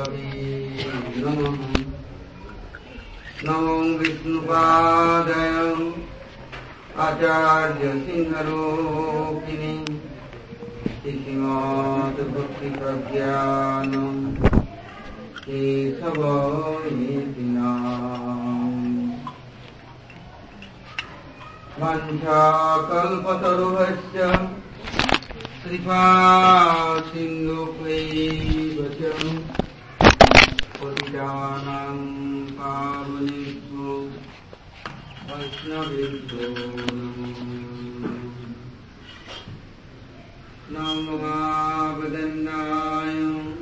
नमो विष्णुपादाय आचार्य सिंहरूपिणे श्रीमद्भक्तिप्रज्ञानं केशवयतिनाम् वाञ्छाकल्पतरुभ्यश्च कृपासिन्धुभ्यैव च पतितानां पावनेभ्यो वैष्णवेभ्यो नमो महावदन्नाय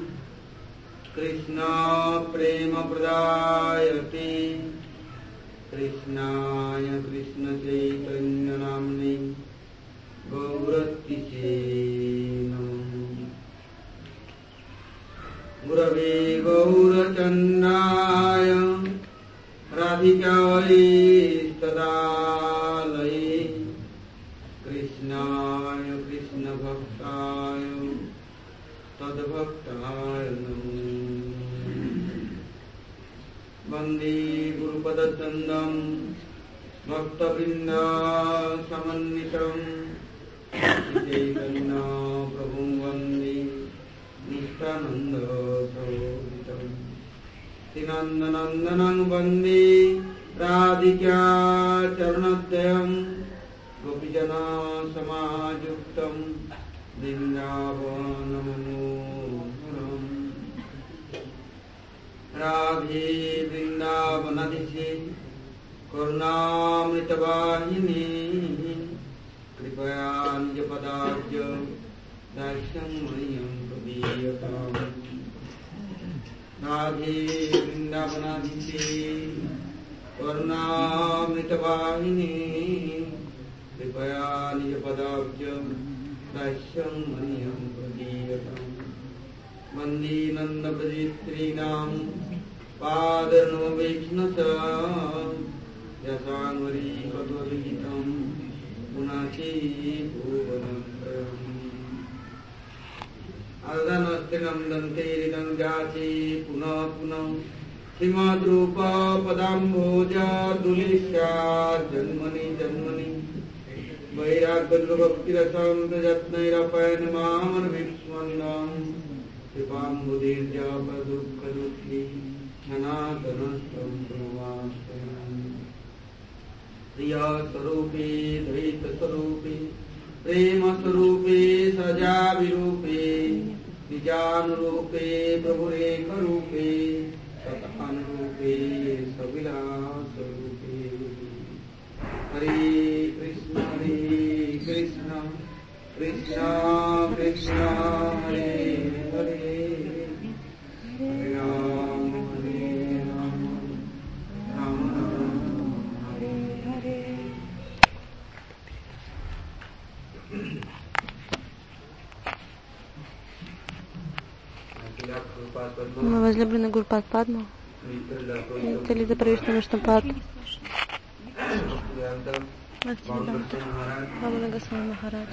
कृष्णप्रेमप्रदायते कृष्णाय कृष्णचैतन्यनाम्ने गौरतिसे गुरवे गौरचन्द्राय राधिकायै तदालये कृष्णाय कृष्णभक्ताय तद्भक्ताय नमो वन्दे गुरुपदचन्दं भक्तवृन्दसमन्वितं चैतन्य प्रभुं वन्दे नित्यानन्दसहोदितं श्रीनन्दनन्दनं वन्दे राधिका चरणद्वयं गोपीजनसमायुक्तं वृन्दावनमनोहरम् राधे वृन्दावनाधीशे करुणामृतवाहिनी कृपया निजपदाब्ज दास्यं मह्यं प्रदीयताम् राधे वृन्दावनाधीशे करुणामृतवाहिनी कृपया निजपदाब्ज दास्यं मह्यं प्रदीयताम् वन्दे नन्दव्रजस्त्रीणां पादनोवेक्ष्णस यशान्वरी कद्वविहितं पुनाचे भुवनत्रयम् अर्धनस्तिनन्दन्ते हृदं जाचे पुनः पुनः श्रीमद्रूपपदाम्भोजदुलिस्यात् जन्मनि जन्मनि वैराग्यभक्तिरसं प्रयत्नैरपयन् मामनविस्मन्दम् कृपाम्बुधिर्जापदुःखदुःखी सनातनस्तं प्रणमाम्यहम् प्रियस्वरूपे द्वैतस्वरूपे प्रेमस्वरूपे सजाविरूपे निजानुरूपे प्रभुरेखरूपे सतानुरूपे सविलासरूपे हरे कृष्ण कृष्ण कृष्ण हरे हरे हरे राम राम हरे हरे। Мой возлюбленный Гурупад Падма, Талита Правишна Вишнупад, Бхактивиданта, Баба Нагасвами Махарадж.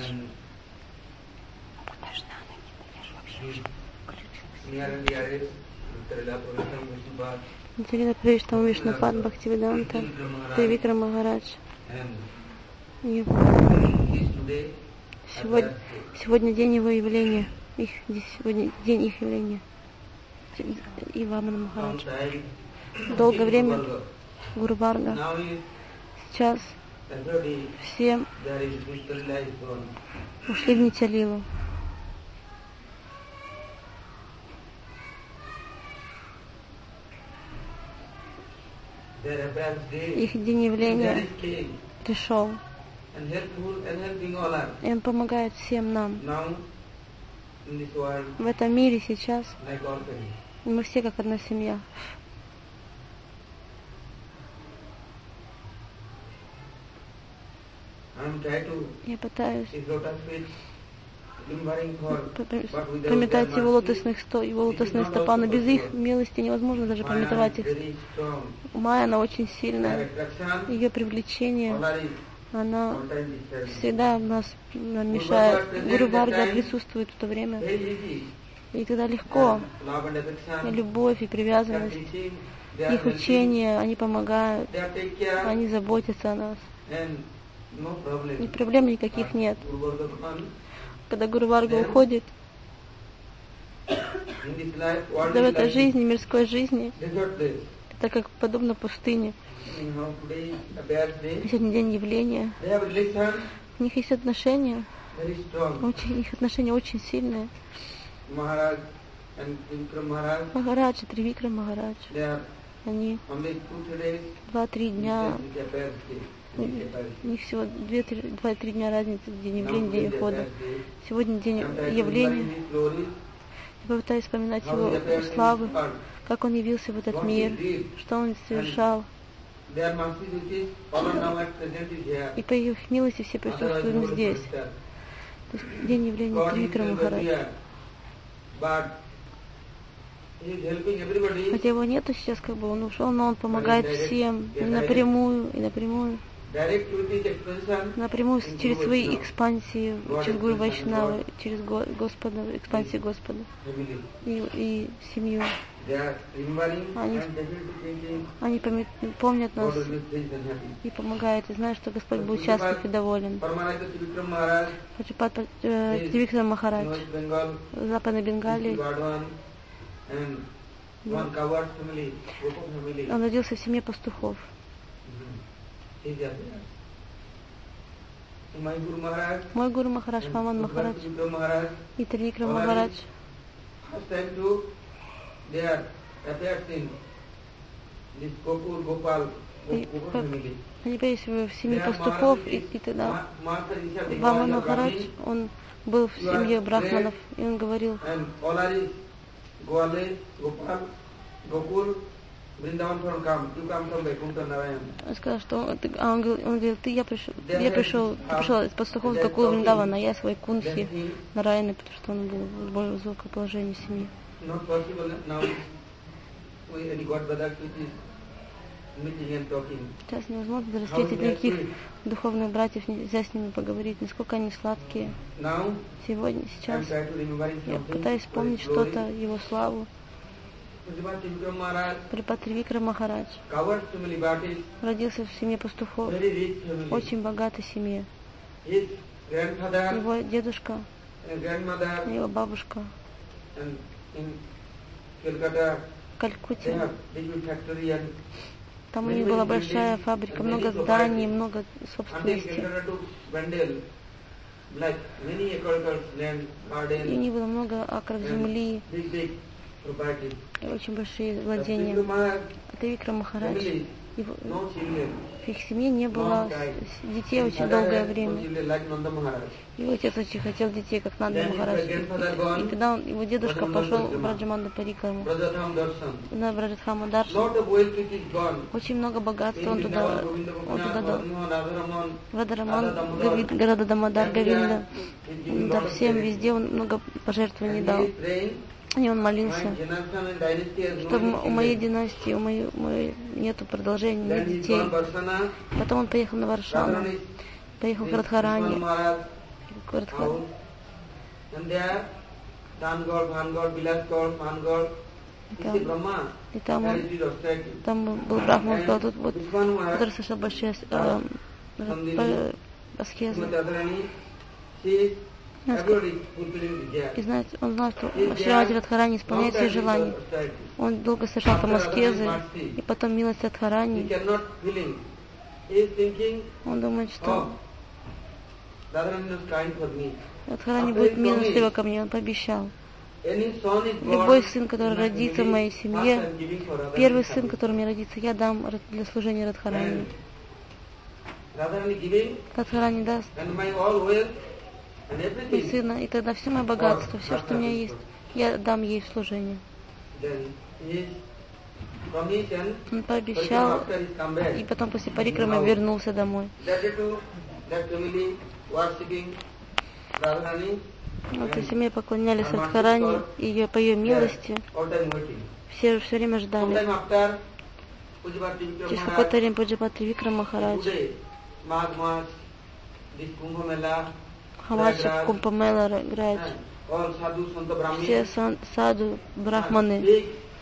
Талита Правишна Вишнупад, Бхактивиданта, Тривикрам Махарадж. Сегодня день его явления. Сегодня день их явления. И Вамана Махарадж. Долгое время Гуру Варга. Сейчас все ушли в Нитя-лилу. Их день явления пришел. И он помогает всем нам. В этом мире сейчас мы все как одна семья. Я пытаюсь пометать его лотосные стопа, но без их милости невозможно даже пометовать их. Майя, она очень сильная. Ее привлечение, она всегда нам мешает. Гуру Варга присутствует в то время. И тогда легко. love and И affection, любовь, и their привязанность, teaching, they are их helping, учения, они помогают, they take care, они заботятся о нас. and no problem. И проблем никаких нет. Guru Varga Bhavan, Когда Гуру Варга уходит, in this life, what да в is этой like жизни, мирской жизни, desert place. это как подобно пустыне. You know, today a bad day. Сегодня день явления. They have relation У них есть отношения, very strong. их отношения очень сильные. Maharaj and Vikram Maharaj, Махарадж и Тривикрам Махарадж, they are они only 2-3 days. 2-3 дня, It's a bad day. у них всего 2-3 дня разницы, день явления, день ухода. Сегодня день Явления. явления. Я попытаюсь вспоминать его славы, как он явился в этот мир, что он совершал. И по их милости все присутствуем здесь. То есть день явления Тривикрама Махараджа. Хотя его нету сейчас, как бы он ушел, но он помогает всем и напрямую, напрямую через свои экспансии, через Гуру Вайшнавы, через Господа, экспансии Господа и семью. Они помнят нас и помогают, и знают, что Господь будет счастлив и доволен. Тривикрам Махарадж в Западной Бенгалии, он родился в семье пастухов. Мой Гуру Махарадж, Ваман Махарадж и Тривикрам Махарадж, они появились в семье пастухов, и тогда Ваман Махарадж, он был в семье брахманов, и он говорил: он сказал, что он говорил, ты пришел из пастухов с Гокула Вриндавана, а я с Вайкунтхи Нараяны, потому что он был в более высоком положении в семье. Сейчас невозможно даже встретить никаких духовных братьев, нельзя с ними поговорить, насколько они сладкие. Сейчас я пытаюсь вспомнить что-то, его славу. Припад Тривикрам Махарадж родился в семье пастухов, очень богатой семье. Его дедушка, его бабушка в Калькутте. Там у них была большая фабрика, много зданий, много собственности. И у них было много акров земли, и очень большие владения. Тривикрам Махарадж, в их семье не было детей очень долгое время. Его отец очень хотел детей, как Нанда Махарадж. И когда его дедушка пошел в Браджаманда Парикраму, на Браджадхама Даршан, очень много богатства он туда дал. Радhaраман, Гарада Дамадар, Говинда, да, всем везде он много пожертвований дал. И он молился, чтобы у моей династии, у моей нету продолжения, нет детей. Потом он поехал на Варшану, поехал в Радхарани. И там был Брахман, который совершал большие аскезы. И знает, он знал, что Шримати Радхарани исполняет свои желания. Он долго совершал там аскезы, и потом милость Радхарани. Он думает, что Радхарани будет милостива ко мне, он пообещал. Любой сын, который родится в моей семье, первый сын, который мне родится, я дам для служения Радхарани. Радхарани даст и сына, и тогда все мое богатство, все, что у меня есть, я дам ей в служение. Он пообещал, и потом после парикрамы вернулся домой. Эта семья поклонялись Радхарани, и по ее милости все время ждали. Через какое-то время Пуджапад Тривикрам Махарадж, Хамаджа Кумбамела играет all sadhu, santa, brahmin, все саду, брахманы, big,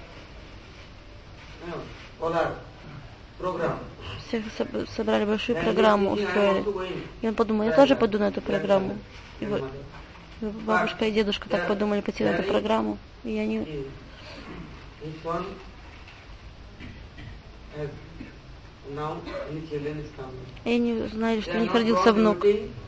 polar program. всех собрали большую программу, устроили. И он подумал, я тоже пойду на эту программу. И бабушка и дедушка так подумали пойти на эту программу. И они знали, что у них родился внук.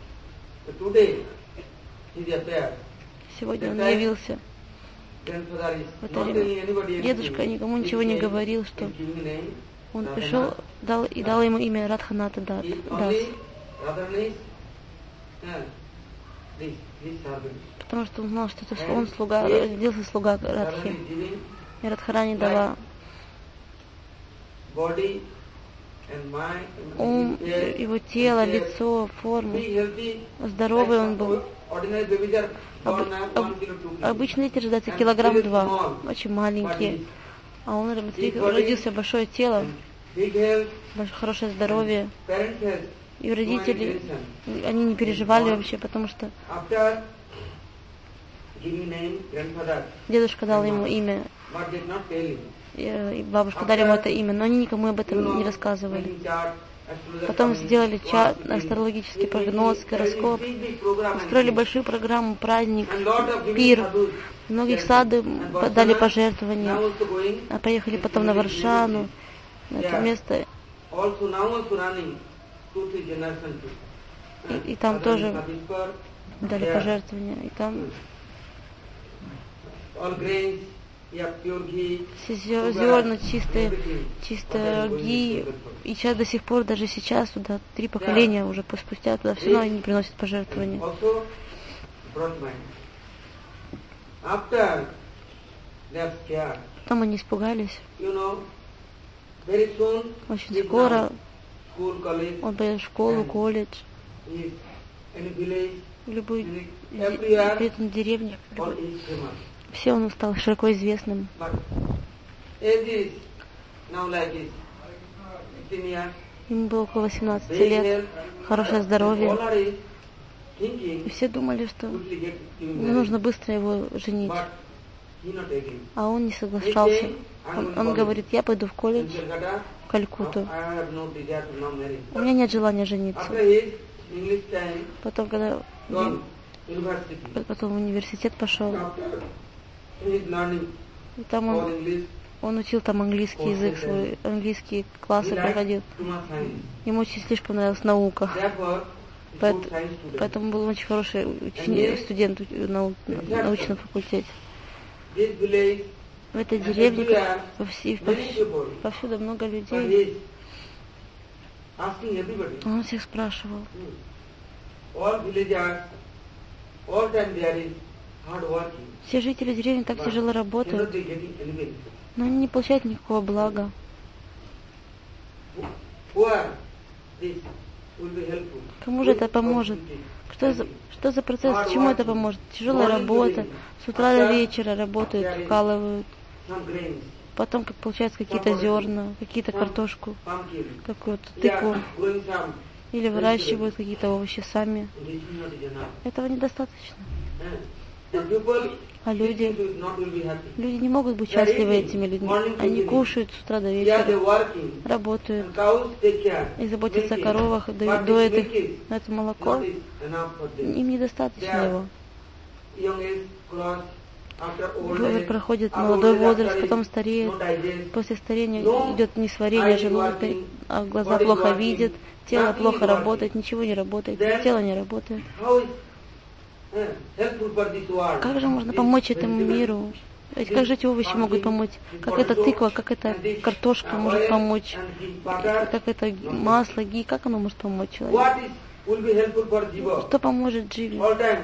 Сегодня он явился. В это время дедушка никому ничего не говорил, что он пришел и дал ему имя Радханата Дас. Потому что он знал, что это он слуга, родился слуга Радхи. И Радхарани дала ум, его тело, лицо, форму. Здоровый он был. Обычно дети рождаются 2 килограмма, очень маленькие. А он родился большое тело, хорошее здоровье. И родители, они не переживали вообще, потому что дедушка дал ему имя, и бабушка дали ему это имя, но они никому об этом не рассказывали. Потом сделали астрологический прогноз, гороскоп, устроили большую программу, праздник, пир. Многих саду дали пожертвования, а поехали потом на Варшану, на это место. И там тоже дали пожертвования, и там все зерна чистые ги, и сейчас до сих пор, даже сейчас туда 3 поколения уже спустя туда все равно они приносят пожертвования. Потом они испугались. Очень скоро он пойдет в школу, колледж, в любой деревне. Все, он стал широко известным. Ему было около 18 лет, хорошее здоровье. И все думали, что нужно быстро его женить. А он не соглашался. Он говорит, я пойду в колледж, в Калькутту. У меня нет желания жениться. Потом, когда потом в университет пошел, и там он учил там английский язык, свой английские классы проходил. Ему очень слишком нравилась наука. Поэтому был очень хороший студент на научном факультете. В этой деревне повсюду много людей. Он всех спрашивал. Все жители деревни так тяжело работают, но они не получают никакого блага. Кому же это поможет? Что за процесс? Чему это поможет? Тяжелая работа. С утра до вечера работают, вкалывают. Потом получаются какие-то зерна, какие-то картошку, какую-то тыкву. Или выращивают какие-то овощи сами. Этого недостаточно. А люди не могут быть счастливы этими людьми. Они кушают с утра до вечера, работают и заботятся о коровах, доят их. Но это молоко, им недостаточно его. Проходит молодой возраст, потом стареет. После старения идет несварение желудка, а глаза плохо видят, тело плохо работает, ничего не работает, тело не работает. Как же можно помочь этому миру? Ведь как же эти овощи могут помочь? Как эта тыква, как эта картошка может помочь? Как это масло, ги, как оно может помочь человеку? Что поможет Дживе?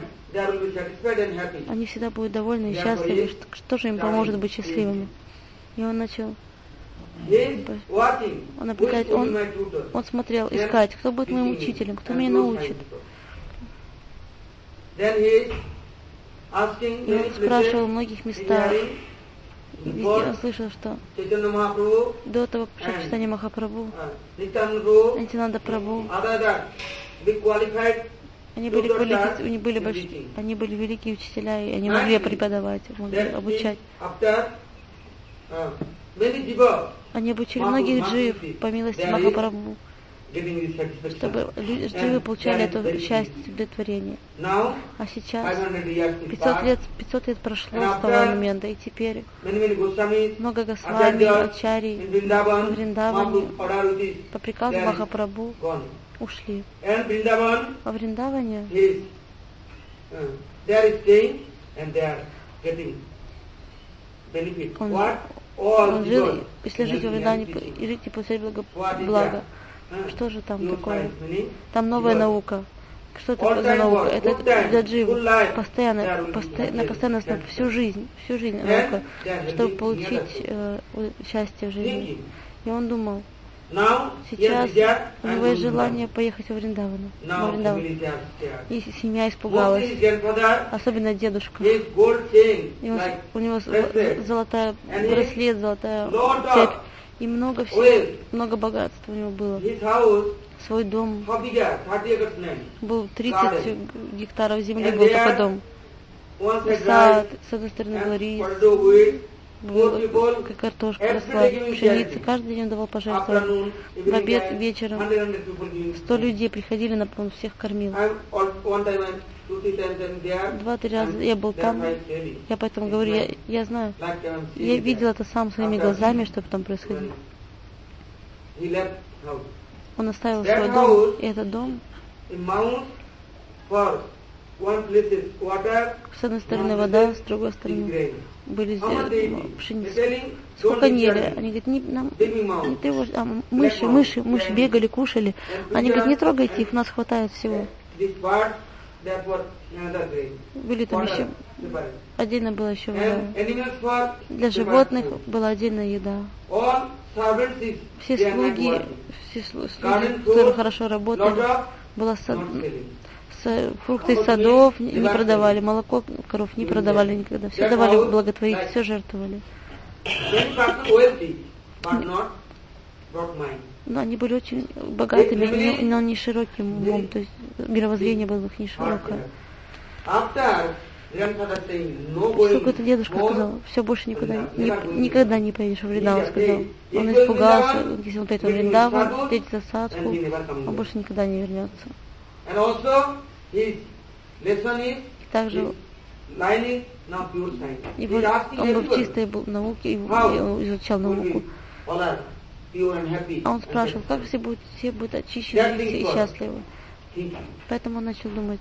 Они всегда будут довольны и счастливы. Что же им поможет быть счастливыми? И он начал наблюдать, он смотрел, искать, кто будет моим учителем, кто меня научит. И он спрашивал в многих местах. И везде он слышал, что до того Чайтанья Махапрабху, Нитянанда Прабху Они были великие учителя, и они могли преподавать, могли обучать. Они обучили многих джив по милости Махапрабху, чтобы дживы получали это счастье, удовлетворение. А сейчас 500 лет прошло с того момента, и теперь много Госвами, Ачарьи в Вриндаване по приказу Махапрабху ушли. Во Вриндаване он жил, если жить во Вриндаване и жить и получать благо. Что же там такое? Там новая наука. Что это за наука? Это для дживов. На постоянно всю жизнь наука, чтобы получить счастье в жизни. И он думал, сейчас у него есть желание поехать во Вриндаван. И семья испугалась, особенно дедушка. И у него золотая браслет, золотая цепь. И много всего, много богатства у него было. Свой дом был 30 гектаров земли, был такой дом. Сад, с одной стороны был рис, как картошка росла, пшеница. Каждый день он давал пожертвования. В обед, вечером 100 людей приходили, он всех кормил. 2-3 раза я был там, я поэтому говорю, я знаю, я видел это сам своими глазами, что там происходило. Он оставил свой дом, и этот дом, с одной стороны вода, с другой стороны были пшеницы. Сколько они ели? Они говорят, не тревожь, мыши бегали, кушали. Они говорят, не трогайте их, у нас хватает всего. Были там еще, отдельно была еще вода. Для животных была отдельная еда. Все слуги, которые хорошо работали, было фрукты из садов не продавали, молоко коров не продавали никогда. Все давали благотворить, все жертвовали. Но они были очень богатыми, но не широким умом, то есть мировоззрение было их не широкое. Сколько-то дедушка сказал, все больше никогда не поедешь в Вриндаван, сказал. Он испугался, если он поедет в Вриндаван, встретится с садху, он больше никогда не вернется. И также он был в чистой науке, и изучал науку. А он спрашивал, как все будут очищены и счастливы. Поэтому он начал думать.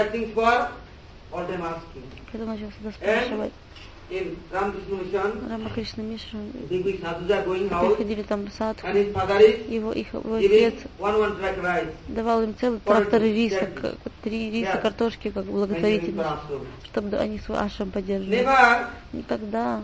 Поэтому начал всегда спрашивать. Рамакришна Мишра приходили там садху, его отец давал им целый трактор риса, 3 риса картошки, как благотворительность, чтобы они свой ашрам поддерживали. Никогда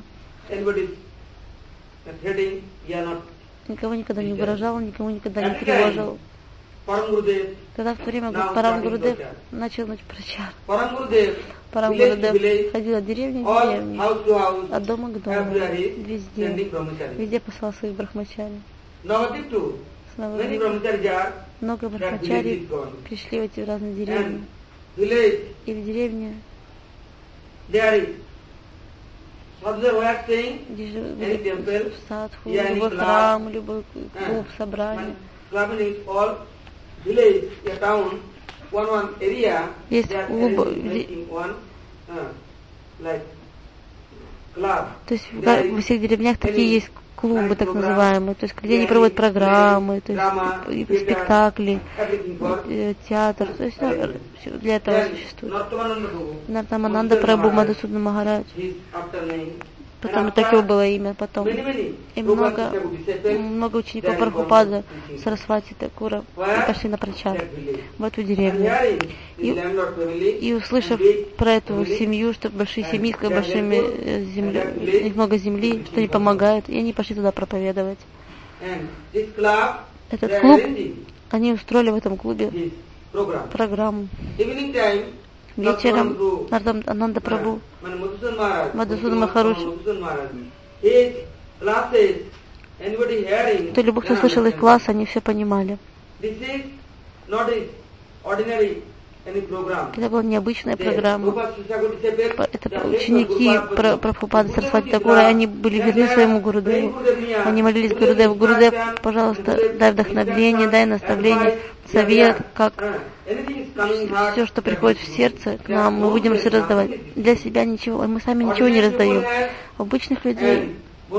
никого никогда не угрожал, никого никогда не тревожил. Когда в то время Парам Гурудев начал прачар. Парам Гурудев ходил от деревни к деревне, от дома к дому, везде послал своих брахмачари. Много брахмачари пришли в эти разные деревни. И в деревне в садху, любой храм, любой клуб, собрание. Есть клуб, то есть во всех деревнях такие есть клубы, так называемые, то есть где они проводят программы, то есть спектакли, театр, то есть для этого существует. Нартамананда Прабху, Мадхусудана Махарадж, потом так его было имя, потом. И много учеников Прабхупады, Сарасвати Такура, пошли на прачар в эту деревню. И услышав про эту семью, что большие семьи, с большими землями, у них много земли, что они помогают, и они пошли туда проповедовать. Этот клуб, они устроили в этом клубе программу. Вечером Ананда Прабху, Мадхусудана Махарадж, любой, кто слышал их класс, они все понимали. Это была необычная программа. Это ученики Прабхупады Сарасвати Такура, они были верны своему Гурудеву. Они молились Гурудеву: Гурудев, пожалуйста, дай вдохновение, дай наставление, совет, как все, что приходит в сердце к нам, мы будем все раздавать. Для себя ничего, мы сами ничего не раздаем. Обычных людей,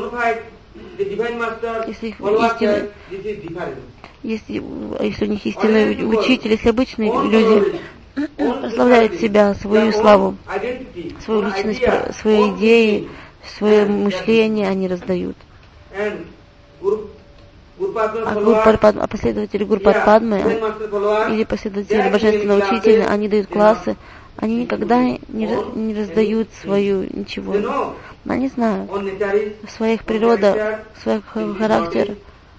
если их истинный, если у них истинный учитель, если обычные люди прославляют себя, свою славу, свою личность, свои идеи, свое мышление они раздают. А последователи Гурупад Падмы или последователи Божественного Учителя, они дают классы, они никогда не раздают свою ничего. Они знают своих природа, свой характер.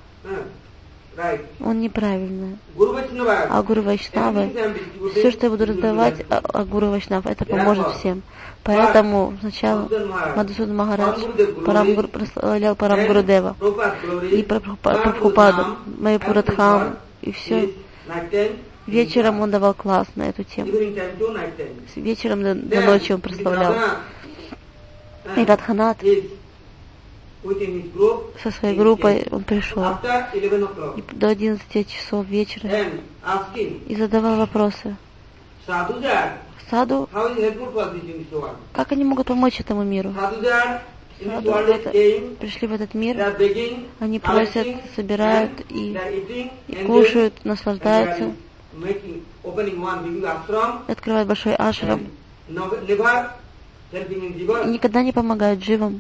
Он неправильный. А Гуру Вайшнавы, все, что я буду раздавать о Гуру Вайшнав, это поможет всем. Поэтому сначала Мадхусудан Махарадж прославлял Парам Гурудева и Прабхупаду, Майяпурадхам, и все. Вечером он давал класс на эту тему. Вечером до ночи он прославлял. И Радханат со своей группой он пришел до 11 часов вечера и задавал вопросы. Саду, как они могут помочь этому миру? Саду пришли в этот мир, они просят, собирают и кушают, наслаждаются, открывают большой ашрам, и никогда не помогают дживам.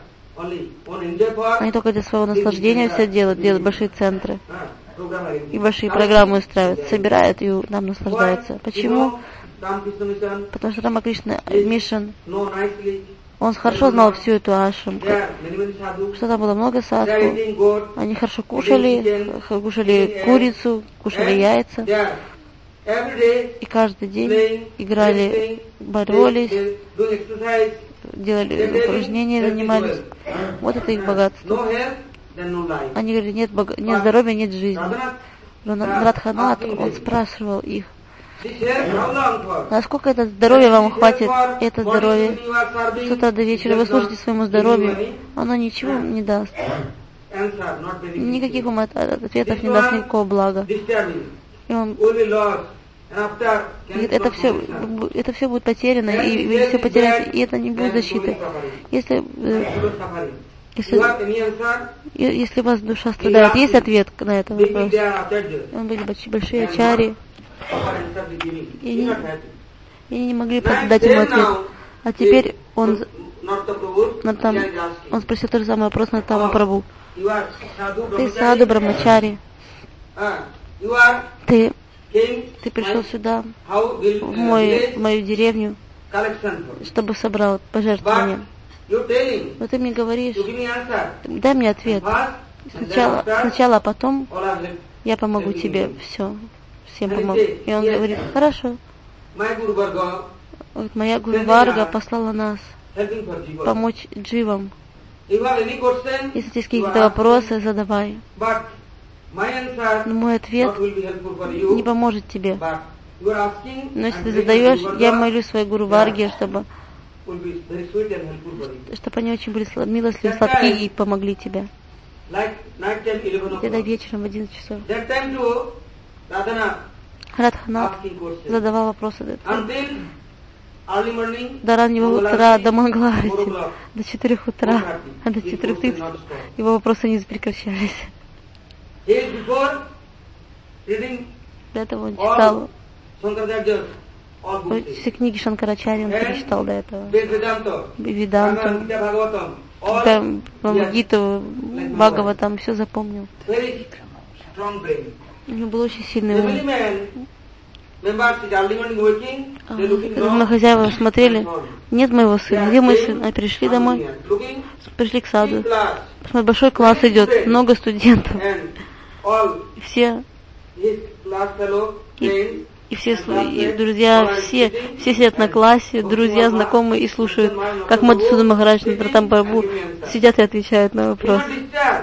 Они только для своего наслаждения все делают большие центры и большие программы устраивают, собирают и там наслаждаются. Почему? Потому что Рамакришна Мишн, он хорошо знал всю эту ашрам, что там было много садху, они хорошо кушали курицу, кушали яйца, и каждый день играли, боролись, делали упражнения, занимались. Вот это их богатство. Они говорили: нет здоровья, нет жизни. Радханат, он спрашивал их: насколько это здоровье вам хватит? Это здоровье с утра до вечера вы служите своему здоровью, оно ничего не даст. Никаких вам ответов не даст, никакого блага. И он это все будет потеряно, и вы все потеряете, и это не будет защиты. Если у вас душа страдает, есть ответ на этот вопрос? Он были большие ачари, и они не могли дать ему ответ. А теперь он спросил тот же самый вопрос на Таму Прабху. Ты саду Брахмачари, ты пришел сюда, в мою деревню, чтобы собрал пожертвования. Но ты мне говоришь: дай мне ответ. Сначала, а потом я помогу тебе. Всем помогу. И он говорит: хорошо. Моя Гуру Варга послала нас помочь дживам. Если есть какие-то вопросы, задавай. Но мой ответ не поможет тебе. Но если ты задаешь, я молю своей Гуру Варге, чтобы они очень были милостливы, сладкие и помогли тебе. Где-то вечером в 11 часов Радханат задавал вопросы до раннего утра, до Мангаларати, до 4 утра, а до 4:30 его вопросы не прекращались. До этого он читал все книги Шанкарачарьи, он перечитал до этого. Веданту, Гиту, Бхагаватам, все запомнил. У него был очень сильный ум. Когда хозяева смотрели: нет моего сына, где мой сын? А пришли домой, пришли к саду. Посмотри, большой класс идет, много студентов. Все друзья, все сидят на классе, друзья, знакомые, и слушают, как Мадхусудан Махарадж, Натаратам Прабху сидят и отвечают на вопросы.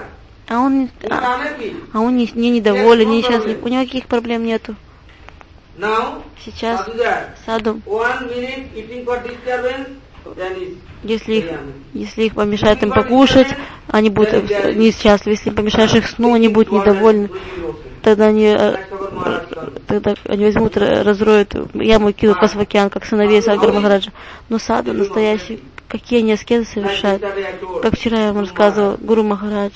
А он не недоволен, не несчастлив, у него никаких проблем нету. Сейчас саду, если их помешают им покушать, они будут несчастливы. Если им помешаешь их сну, они будут недовольны. Тогда они возьмут, разроют яму и кинут вас в океан, как сыновей Сагар Махараджа. Но саду настоящий, какие они аскезы совершают. Как вчера я вам рассказывал, Гуру Махарадж,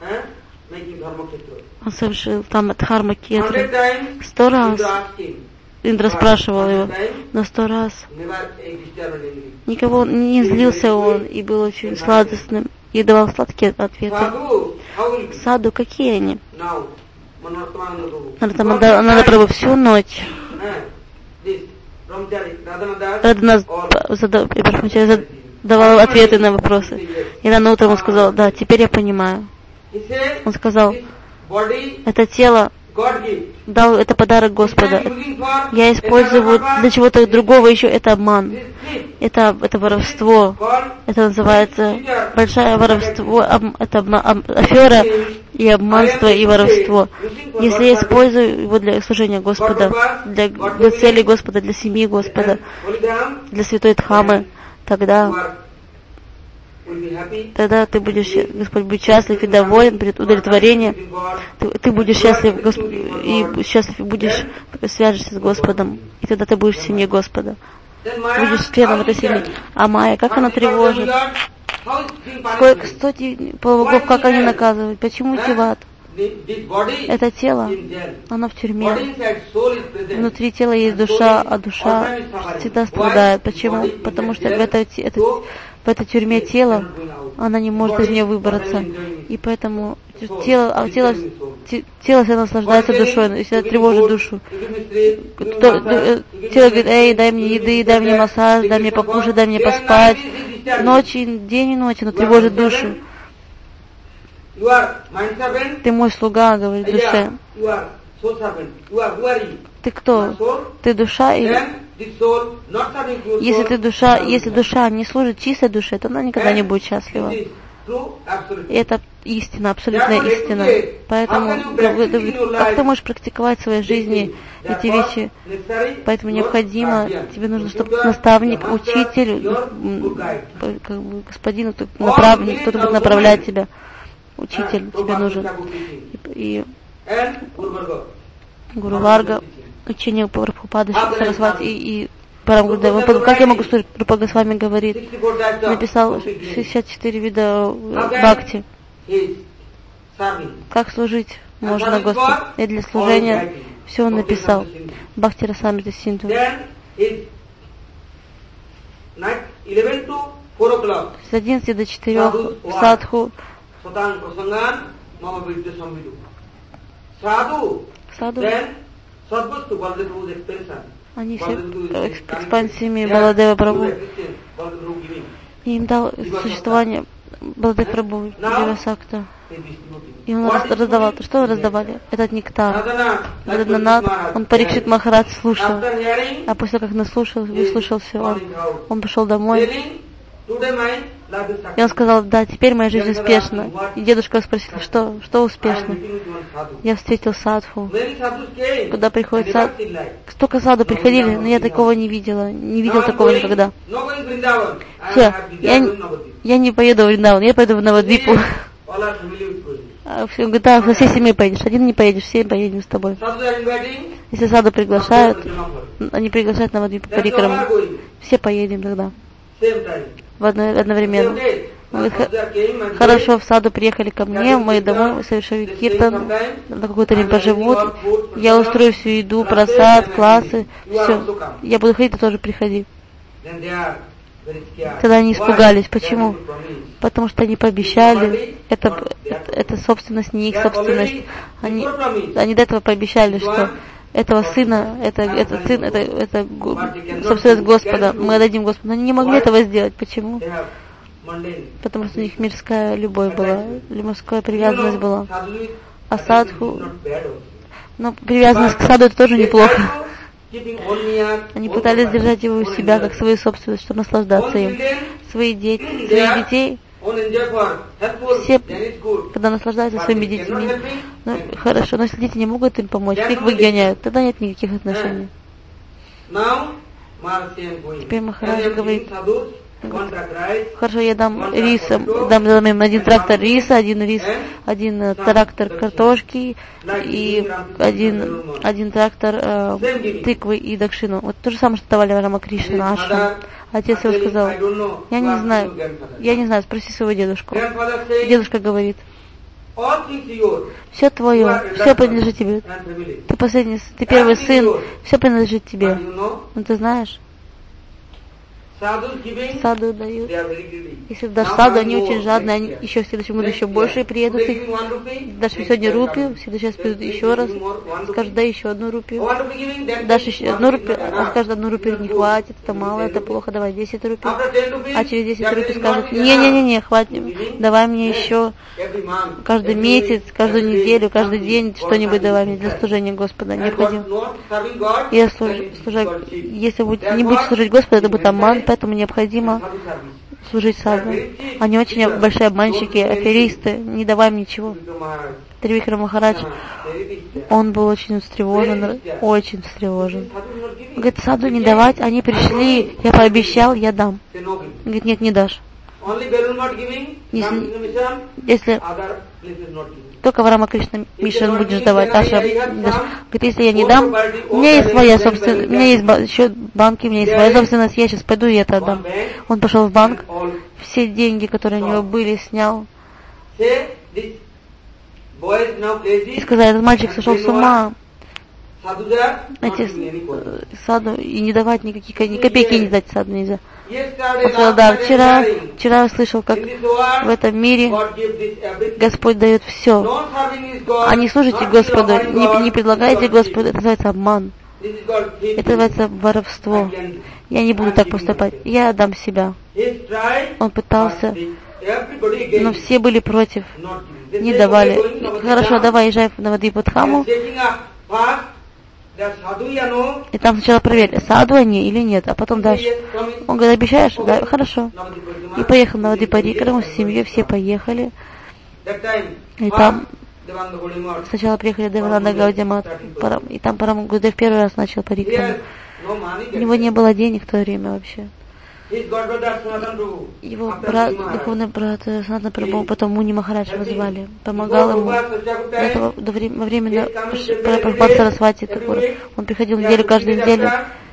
он совершил там Дхарма Кетру 100 раз. Индра спрашивал его, но 100 раз. Никого не злился он и был очень сладостным и давал сладкие ответы. Саду, какие они? Надо Прабху всю ночь. Радханат давал ответы на вопросы. И рано утром он сказал, да, теперь я понимаю. Он сказал, это тело дал, это подарок Господа. Я использую его для чего-то другого еще, это обман. Это воровство. Это называется большое воровство, это афера и обманство и воровство. Если я использую его для служения Господа, для цели Господа, для семьи Господа, для святой Дхамы, тогда ты будешь, Господь будет счастлив и доволен, будет удовлетворение. Ты будешь счастлив, и счастлив и будешь, свяжешься с Господом, и тогда ты будешь в семье Господа. Будешь членом этой семьи. А Майя, как она тревожит? Сколько 100 полубогов, как они наказывают? Почему Тиват? Это тело, оно в тюрьме. Внутри тела есть душа, а душа всегда страдает. Почему? Потому что в этой тюрьме тела, она не может из нее выбраться. И поэтому тело всегда наслаждается душой, и всегда тревожит душу. Тело говорит, эй, дай мне еды, дай мне массаж, дай мне покушать, дай мне поспать. День и ночь, оно тревожит душу. Ты мой слуга, говорит душе. Ты кто? Ты душа или... Если душа не служит чистой душе, то она никогда не будет счастлива. И это истина, абсолютная истина. Поэтому как ты можешь практиковать в своей жизни эти вещи? Поэтому необходимо, тебе нужно, чтобы наставник, учитель, господин, направник, кто-то будет направлять тебя. Учитель тебе нужен. И Гуру Варга, учение Прабхупады Сарасвати и Парамгурдева. Как я могу служить? Прабхупада с вами говорит. Написал 64 вида бхакти. Как служить можно Господу? И для служения все он написал. Бхакти Расамрита Синдху. С 11 до 4 садху. Саду. Они все экспансиями Баладева Прабху. И им дал существование Баладев Прабху, Дживасакта. И он раздавал. Что раздавали? Этот нектар. Радханат, он Парикшит Махарадж слушал. А после как выслушал все, он пошел домой. И он сказал, да, теперь моя жизнь успешна. И дедушка спросил, что успешно? Я встретил садху. Куда приходит садху? Столько саду приходили, но я такого не видела. Не видел такого никогда. Все, я не поеду в Вриндаван, я поеду в Навадвипу. Он говорит, да, со всей семьей поедешь. Один не поедешь, все поедем с тобой. Если саду приглашают, они приглашают Навадвипу Парикраму. Все поедем тогда. Одновременно. Хорошо, в саду приехали ко мне, мы домой совершили киртан, на какое-то время поживут, я устрою всю еду, просад, классы, все. Я буду ходить, ты тоже приходи. Тогда они испугались. Почему? Потому что они пообещали, это собственность, не их собственность. Они до этого пообещали, что этого сына, это собственность Господа, мы отдадим Господу. Но они не могли этого сделать. Почему? Потому что у них мирская любовь была, мирская привязанность была. А садху, но привязанность к саду это тоже неплохо. Они пытались держать его у себя, как свою собственность, чтобы наслаждаться им. Своих детей, все, когда наслаждаются своими детьми, ну, хорошо, но если дети не могут им помочь, их выгоняют, тогда нет никаких отношений. Теперь Махарадж говорит: хорошо, я дам риса, дам им 1 трактор риса, 1 трактор картошки и один трактор тыквы и дакшину. Вот то же самое, что давали Рамакришна Ашрам. Отец его сказал: я не знаю, спроси своего дедушку. Дедушка говорит: все твое, все принадлежит тебе. Ты первый сын, все принадлежит тебе. Ну ты знаешь, саду дают. Если дашь саду, они очень жадные, они еще в следующем году еще больше приедут. Дашь им сегодня рупию, в следующий раз придут еще раз, скажут: дай еще 1 рупию. Дашь еще 1 рупию, а скажут: 1 рупию не хватит, это мало, это плохо, давай 10 рупий. А через 10 рупий скажут: не, хватит, давай мне еще каждый месяц, каждую неделю, каждый день что-нибудь давай мне для служения Господа необходимо. Если не будешь служить Господу, это будет обман. Поэтому необходимо служить саду. Они очень большие обманщики, аферисты, не давай им ничего. Тривикрам Махарадж, он был очень встревожен. Он говорит: саду не давать, они пришли, я пообещал, я дам. Он говорит: нет, не дашь. Если только в Рамакришна Мишан будешь давать, Ашрам дашь. Говорит: если я не дам, у меня есть своя собственность, у меня есть счет в банке, у меня есть своя собственность, я сейчас пойду и это отдам. Он пошел в банк, все деньги, которые у него были, снял. И сказал: этот мальчик сошел с ума. Саду и не давать ни копейки не дать саду нельзя. Он сказал: да, вчера я слышал, как в этом мире Господь дает все. А не служите Господу, не предлагайте Господу, это называется обман. Это называется воровство. Я не буду так поступать, я отдам себя. Он пытался, но все были против, не давали. Хорошо, давай, езжай в Навадвипадхаму. И там сначала проверили, саду они или нет, а потом дальше. Он говорит: обещаешь? Да, хорошо. И поехал на Навадвипарикраму с семьей, все поехали. И там сначала приехали Девананда Гаудиамат, и там Парам Гурдев первый раз начал парикраму. У него не было денег в то время вообще. Его брат, духовный брат Санатана Прабху, потом Муни Махарадж вызывали, помогал ему. Во время Прабхупад Сарасвати Такура, он приходил неделю, каждую неделю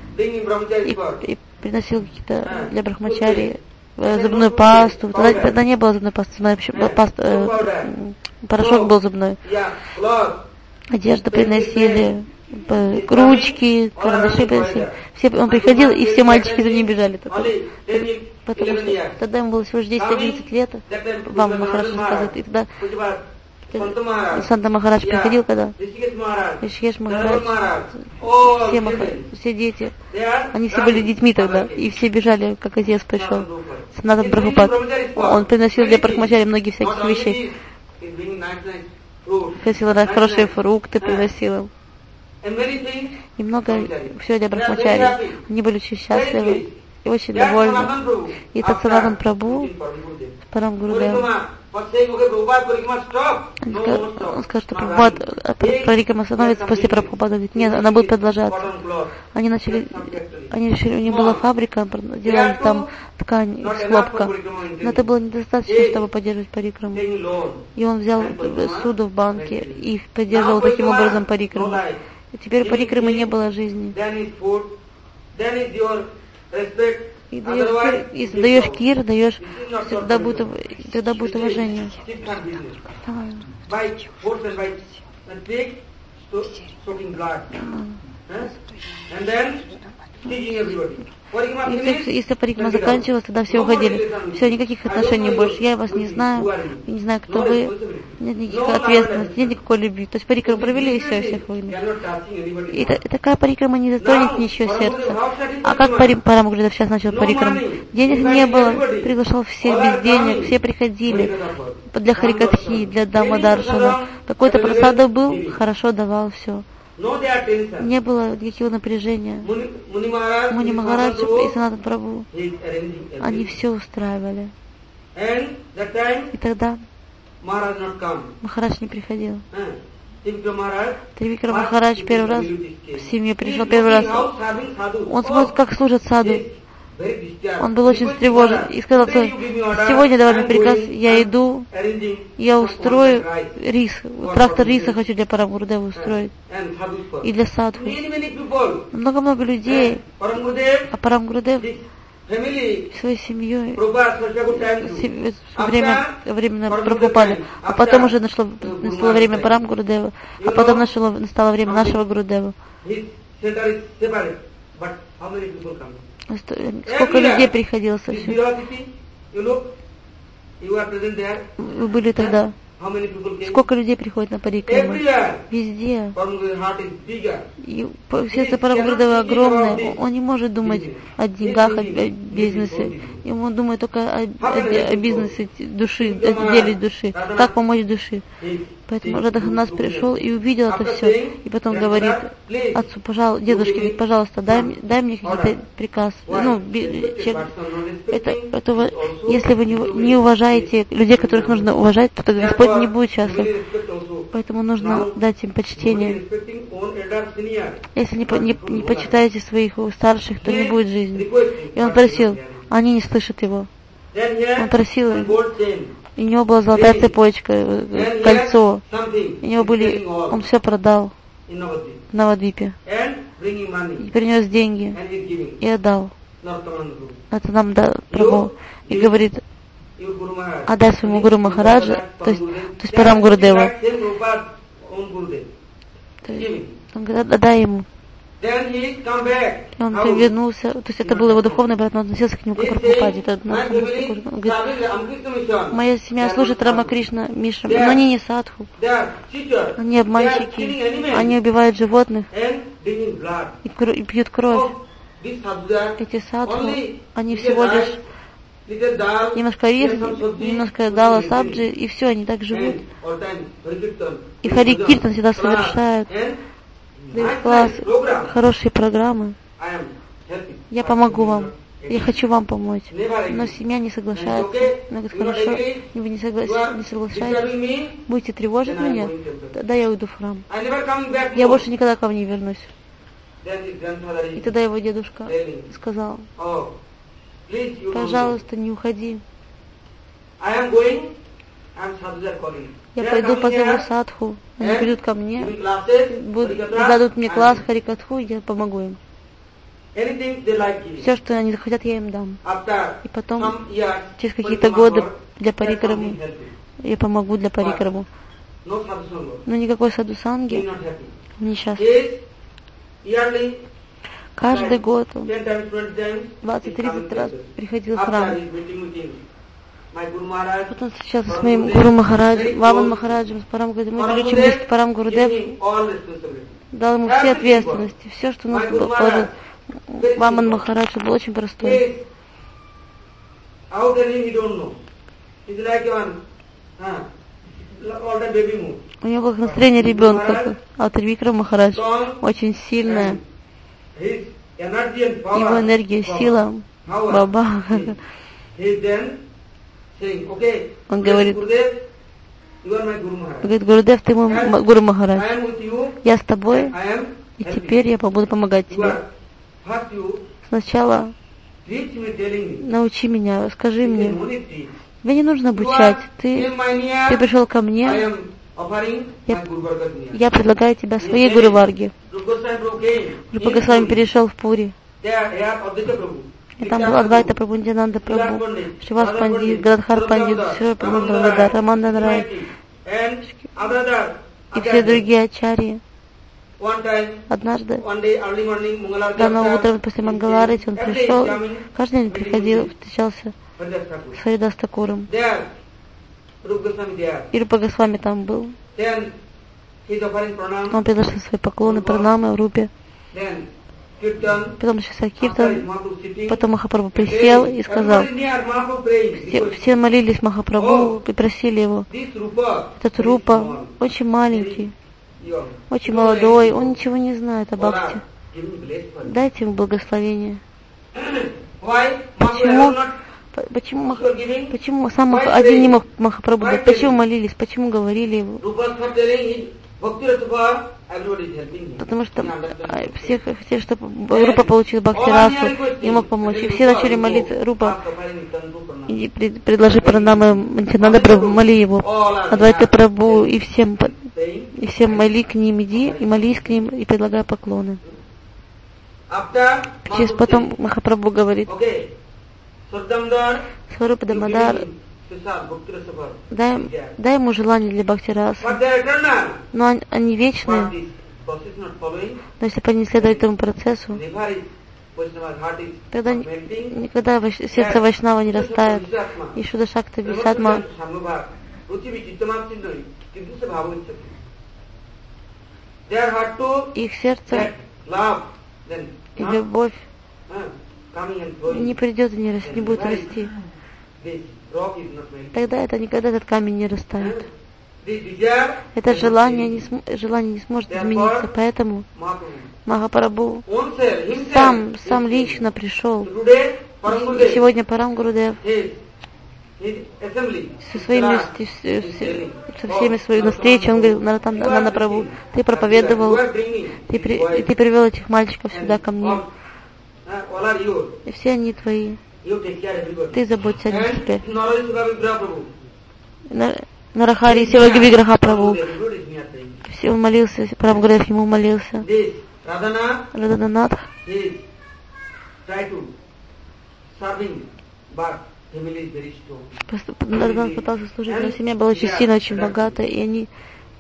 и приносил какие-то для брахмачари зубную пасту. Тогда не было зубной пасты, порошок был зубной. Одежду приносили, ручки, карандаши приносили. Он приходил, и все мальчики за ним бежали. Потому что тогда ему было всего лишь 10-11 лет. Вам Махарадж рассказывает. И тогда Санта Махарадж приходил, когда Ришикеш Махарадж, все дети, они все были детьми тогда, и все бежали, как отец пришел. Санатан Прабхупад. Он приносил для брахмачари многие всяких вещей. Приносил хорошие фрукты, приносил им. И много все для брахмачари. Они были очень счастливы и очень довольны. И этот Санатан Прабху, Парам Гурудев, он скажет, что парикрама остановится после Прабхупада. Говорит: нет, она будет продолжаться. Они решили, у них была фабрика, делали там ткань из хлопка. Но это было недостаточно, чтобы поддерживать парикраму. И он взял суду в банке и поддерживал таким образом парикраму. И теперь парикрамы не было жизни. И если даешь кир, тогда будет уважение. Если парикма заканчивалась, тогда все уходили. Все, никаких отношений больше. Я вас не знаю, я не знаю, кто вы. Нет никаких ответственности, нет никакой любви. То есть парикраму провели, и все, всех выгнали. И такая парикрама не затронет ничего сердца. А как Парам Гурудев сейчас начал парикраму? Денег не было, приглашал всех без денег, все приходили для харикатхи, для дамадаршана. Какой-то просада был, хорошо давал все. Не было никакого напряжения. Муни Махарадж и Санатан Прабху, они все устраивали. И тогда Махарадж не приходил. Тривикрам Махарадж первый раз в семью пришел первый раз. Он смотрит, как служат саду. Он был очень встревожен и сказал, что сегодня давай мне приказ, я иду, я устрою рис, трактор риса хочу для Парам Гурудева устроить. И для садху. Много-много людей, а Парам Гурудев своей семьей время Прабхупады, а потом уже настало время Парам Гурудева, а потом настало время нашего Гурудева. Сколько людей приходило совсем? Вы были тогда? Сколько людей приходит на парикраму? Везде. И сердце Парам Гурудева огромное. Он не может думать о деньгах, о бизнесе. Ему думает только о бизнесе души, о деле души. Как помочь душе. Поэтому Радханас пришел и увидел это все. И потом говорит отцу, пожалуйста, дедушке, пожалуйста, дай мне какой-то приказ. Если вы не уважаете людей, которых нужно уважать, то Господь не будет счастлив. Поэтому нужно дать им почтение. Если не почитаете своих старших, то не будет жизни. И он просил, они не слышат его. Он просил их. И у него была золотая цепочка, кольцо. У него были, он все продал в Навадвипе. И принес деньги и отдал. Это нам Прабху. И говорит, отдай своему Гуру Махараджа, то есть Парам Гурудева. Он говорит, отдай ему. И он вернулся, то есть это был его духовный брат, но он относился к нему как к Прабхупаде. Он говорит, моя семья служит Рамакришна Мишрам, но они не садху, они обманщики, они убивают животных и пьют кровь. Эти садху, они всего лишь немножко риса, немножко дала сабджи, и все, они так живут. И Хари Киртан всегда совершают. Дают класс, хорошие программы. Я помогу вам. Я хочу вам помочь. Но семья не соглашается. Она говорит, хорошо, вы не соглашаетесь, будете тревожить меня, тогда я уйду в храм. Я больше никогда к вам не вернусь. И тогда его дедушка сказал, пожалуйста, не уходи. Я пойду позову садху, они придут ко мне, дадут мне класс Харикатху, и я помогу им. Все, что они захотят, я им дам. И потом, через какие-то годы для парикрамы, я помогу для парикрамы. Но никакой садхусанги несчастный. Каждый год он 20-30 раз приходил в храм. Вот он сейчас с моим Гуру Махараджем, Ваман Махараджем, с Парам Гурудевом, мы были очень близки. Парам Гурудев дал ему все ответственности, все, что нас положил. Ваман Махарадж был очень простой. У него как настроение ребенка, а Тривикрам Махарадж очень сильная. Его энергия, сила, баба. Он говорит, Гурудев, ты мой Гуру Махарадж. Я с тобой, и теперь я буду помогать тебе. Сначала научи меня, скажи мне. Тебе не нужно обучать. Ты пришел ко мне. Я предлагаю тебя своей Гуру Варге. Рупа Госвами перешел в Пури. И там был Адвайта Прабху, Нитьянанда Прабху, Шривас Пандит, Гададхар Пандит, Шива Рамандан Рай и все другие ачарьи. Однажды, рано утром после Мангалары, он пришел, каждый день приходил, встречался с Харидас Такуром. И Рупа Госвами там был. Он предложил свои поклоны, пранамы Рупе. Потом начался Киртан, потом Махапрабху присел и сказал, все молились Махапрабху и просили его. Этот Рупа очень маленький, очень молодой, он ничего не знает о бхакти. Дайте ему благословение. Почему сам один не мог Махапрабху дать? Почему молились? Почему говорили его? Потому что все хотели, чтобы Рупа получил Бхакти-расу и мог помочь. И все начали молиться Рупа. И предложи Пранамы Нитьянанда Прабху, моли его. Адвайта Прабху и всем моли к ним, иди и молись к ним и предлагай поклоны. Через потом Махапрабху говорит: Сварупа Дамодар, дай ему желание для Бхакти-расы. Но они вечные. Но если бы они следуют этому процессу, тогда никогда сердце Вайшнава не растает. И Шуда Шакта Висадма. Их сердце и любовь не придет и не будет расти. Тогда никогда этот камень не растает. Это желание не сможет измениться, поэтому Махапрабху сам лично пришел. И сегодня Парам Гурудев со всеми своими на встрече, он говорил: Наратана Прабху, ты проповедовал, ты привел этих мальчиков сюда ко мне, и все они твои. Ты заботься о них теперь. Нарахари Севаги Виграха Прабху. Все он молился, Парам Гурудев ему молился. Радханатх Нардан пытался служить, но семья была очень сильно, очень богата, и они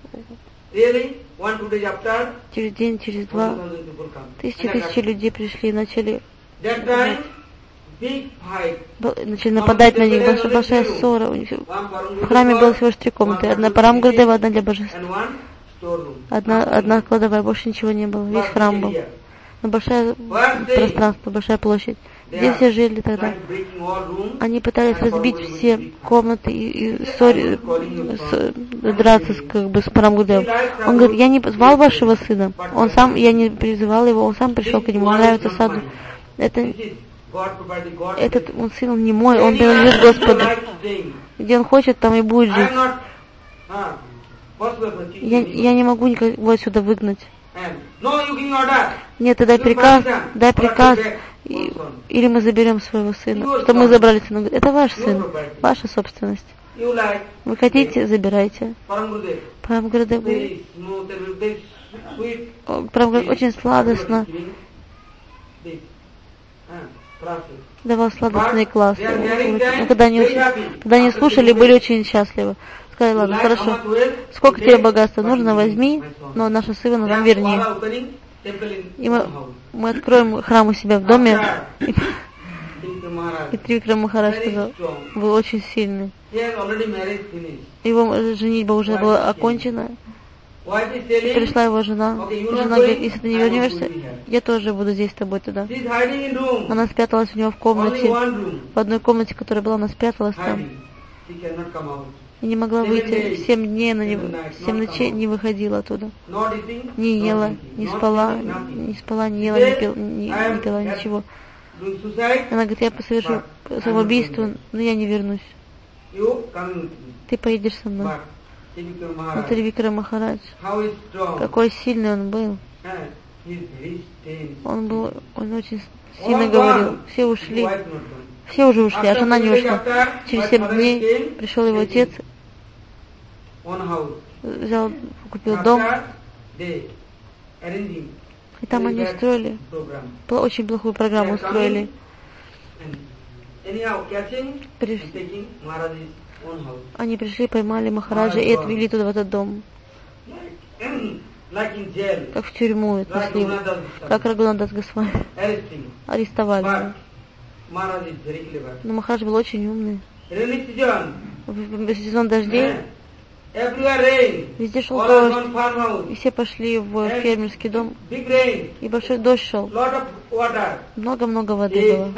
через день, через два, тысячи людей пришли и начали нападать на них. Большая ссора. В храме было всего лишь 3 комнаты. Одна Парам Гурудева, одна для божеств. Одна кладовая, больше ничего не было. Весь храм был. Но большое пространство, большая площадь. Здесь все жили тогда. Они пытались разбить все комнаты и драться с Парам Гурудевом. Он говорит: я не звал вашего сына. Я не призывал его, он сам пришел к нему. Мне нравится саду. Этот сын, он не мой, он принадлежит Господу. Где он хочет, там и будет жить. Я не могу никого отсюда выгнать. Нет, ты дай приказ, или мы заберем своего сына. Что мы забрали сына? Это ваш сын, ваша собственность. Вы хотите, забирайте. Парам Гурудев очень сладостно давал сладостные классы. Когда они слушали, были очень счастливы. Сказали: ладно, хорошо, сколько тебе богатства нужно, возьми, но наша сына нам верни. И мы откроем храм у себя в доме. И Трикрам Махарадж сказал: был очень сильный. Его женитьба уже была окончена. И пришла его жена. Жена говорит: если ты не вернешься, я тоже буду здесь с тобой тогда. Она спряталась у него в комнате. В одной комнате, которая была, она спряталась там. И не могла выйти. 7 дней она 7 ночей не выходила оттуда. Не ела, не спала, не ела, не пила ничего. Она говорит: я совершу самоубийство, но я не вернусь. Ты поедешь со мной. Но Трикрам Махарадж, какой сильный он был. Он очень сильно говорил. Все ушли. Все уже ушли, а жена не ушла. Через 7 дней пришел его отец, купил дом, и там они устроили, очень плохую программу устроили. Они пришли, поймали Махараджа и отвели туда, в этот дом. Как в тюрьму отнесли его. Как Рагунатдас Госвами. Арестовали его. Но Махарадж был очень умный. В сезон дождей везде шел дождь, и все пошли в фермерский дом, и большой дождь шел. Много-много воды было.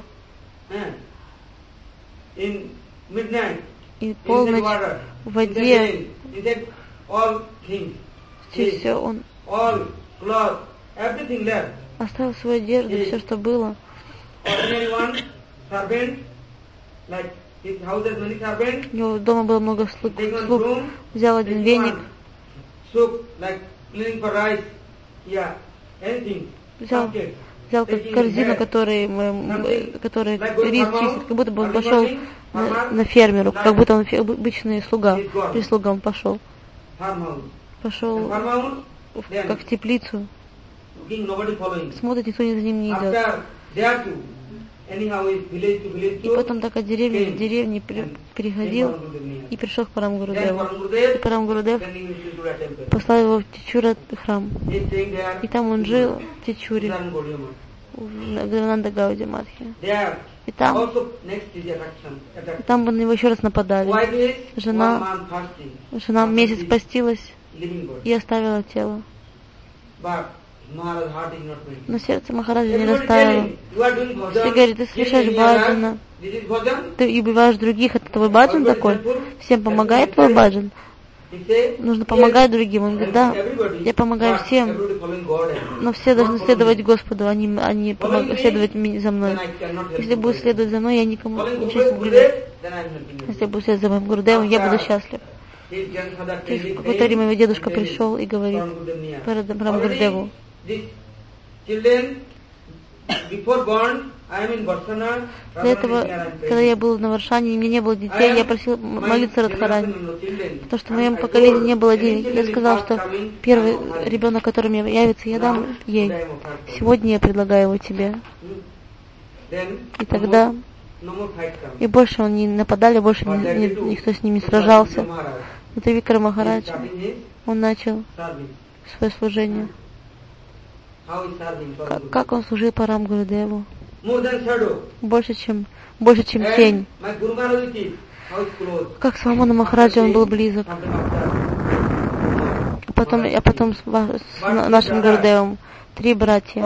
И полночь в воде, все он оставил свою одежду, все, что было. У него дома было много слуг. Взял один веник, soup, like cleaning for rice, yeah, anything. Взял корзину, которой рис чистит, как будто бы он пошел на фермеру, как будто он обычный слуга, прислуга он пошел как в теплицу, смотрит, никто за ним не идет. И потом так от деревни в деревне переходил и пришел к Парам Гурудеву. И Парам Гурудев послал его в Тичура храм. И там он жил в Тичуре, в Гавинанда Гауди Матхе. И там на него еще раз нападали. Жена месяц постилась и оставила тело. Но сердце Махараджа не растаяло. Все говорят, ты совершаешь баджана, ты убиваешь других, это твой баджан такой? Всем помогает твой баджан? Нужно помогать другим. Он говорит, да, я помогаю всем, но все должны следовать Господу, а не следовать за мной. Если будут следовать за мной, я никому ничего не буду. Если буду следовать за моим Гурудевом, я буду счастлив. В какое-то время его дедушка пришел и говорит Парам Гурудеву: до этого, когда я был на Варшане, и мне не было детей, я просил молиться Радхарани, потому что в моем поколении не было денег. Я сказал, что первый ребенок, который мне явится, я дам ей. Сегодня я предлагаю его тебе. И тогда и больше он не нападали, больше никто с ним не сражался. Это Викрама Махарадж, он начал свое служение. Как он служил Парам Гурудеву? Больше, чем тень. Как с Вамана Махараджа он был близок. А потом с нашим Гурудевом 3 братья.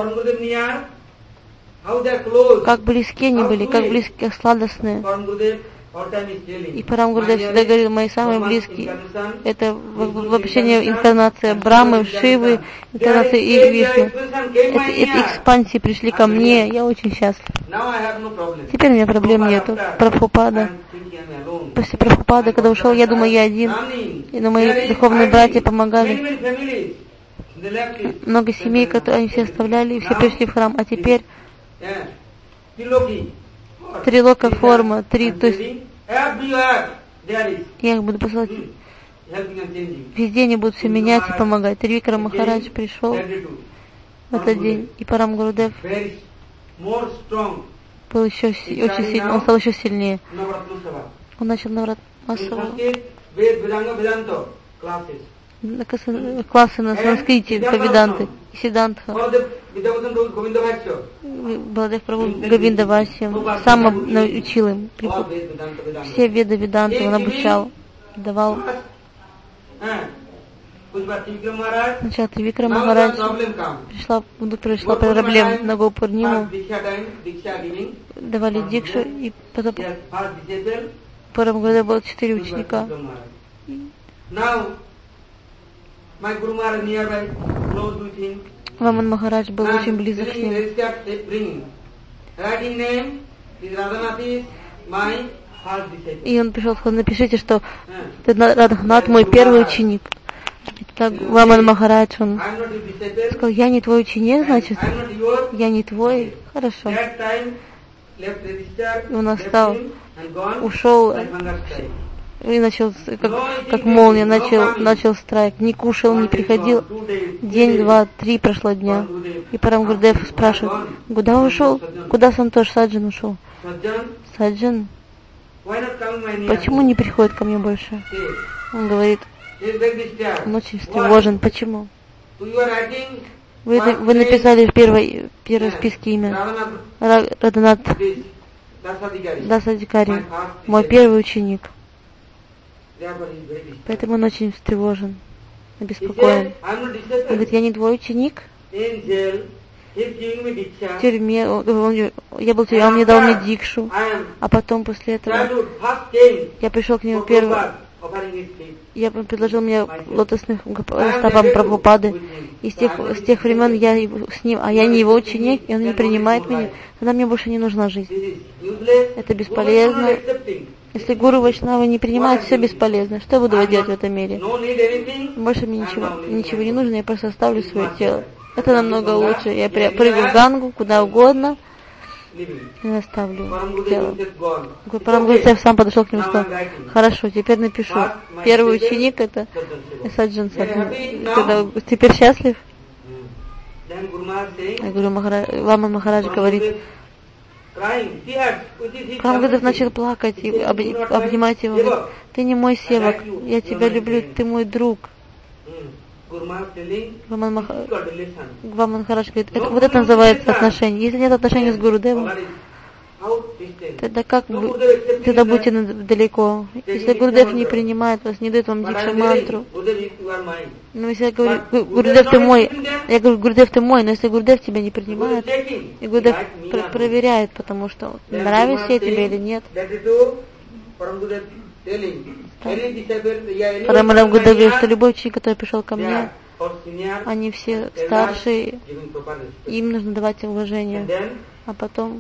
Как близки они были, как близкие, сладостные. И Парам Гурудев всегда говорил, мои самые близкие. Это вообще не инкарнация Брамы, Шивы, инкарнация и Вишну. Эти экспансии пришли ко мне, я очень счастлив. Теперь у меня проблем нету. Прабхупада. После Прабхупады, когда ушел, я думаю, я один. Но мои духовные братья помогали. Много семей, которые они все оставляли, и все пришли в храм. А теперь Трилока форма, 3, то есть я их буду посылать. Везде они будут все менять и помогать. Викрама Махарадж пришел в этот день, и Парам Гурудев был еще очень сильный, он стал еще сильнее. Он начал Наврат Масава, классы на санскрите по Веданты, Сиддхантха. Баладев Прабху Говинда Васьям сам научил им. Все веды Веданты он обучал, давал. Сначала Викрама Махарадж пришла проблема на Гопурниму, давали дикшу, и потом Парам Гурудев было 4 ученика. Ваман Махарадж был очень близок с ним. И он пришел, сказал, напишите, что Радханат мой первый ученик. Так Ваман Махарадж, он сказал, я не твой ученик, значит? Я не твой? Хорошо. И он остался, ушел и начал, как молния, начал страйк. Не кушал, не приходил. День, 2, 3 прошло дня. И Парам Гурудев спрашивает, куда ушел? Куда Сантош Саджан ушел? Саджан, почему не приходит ко мне больше? Он говорит, он очень встревожен. Почему? Вы написали в первом списке имя Радханат Дасадикари, мой первый ученик. Поэтому он очень встревожен, обеспокоен. Он говорит, я не твой ученик. В тюрьме, я был в тюрьме, он мне дал мне дикшу. А потом, после этого, я пришел к нему первый. Я предложил мне лотосных стопам Прабхупады. И с тех времен я с ним, а я не его ученик, и он не принимает меня. Тогда мне больше не нужна жизнь. Это бесполезно. Если гуру Вайшнава не принимает, все бесполезно. Что я буду делать в этом мире? Больше мне ничего не нужно, я просто оставлю свое тело. Это намного лучше. Я прыгну в Гангу, куда угодно, и оставлю тело. Парамгурдев сам подошел к нему и сказал: хорошо, теперь напишу. Первый ученик это Саджан Саджан. Теперь счастлив? Ваман Махарадж говорит, Парамгурдев начал плакать и обнимать его. Говорит: ты не мой севак, я тебя люблю, ты мой друг. Ваман Махарадж говорит, вот это называется отношения. Если нет отношений с Гурудевом, тогда как вы, тогда будьте далеко. Если Гурудев не принимает вас, не дает вам дикша-мантру, но если я говорю, Гурудев ты мой, я говорю, Гурудев ты мой, но если Гурудев тебя не принимает, и Гурудев проверяет, потому что нравишься я тебе или нет. Парамгурдев говорит, что любой ученик, который пришел ко мне, они все старшие, им нужно давать уважение. А потом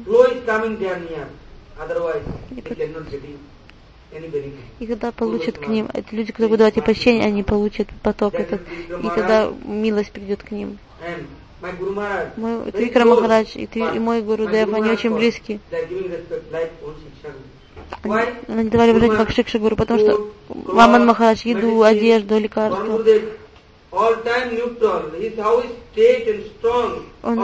и когда получат к ним, эти люди, которые будут давать им прощение, они получат поток этот, и тогда милость придет к ним. Мой Трикара Махарадж и мой Гурудев, они очень близки. Они давали уважение как Шикша Гуру, потому что Ваман Махарадж еду, одежду, лекарства. Он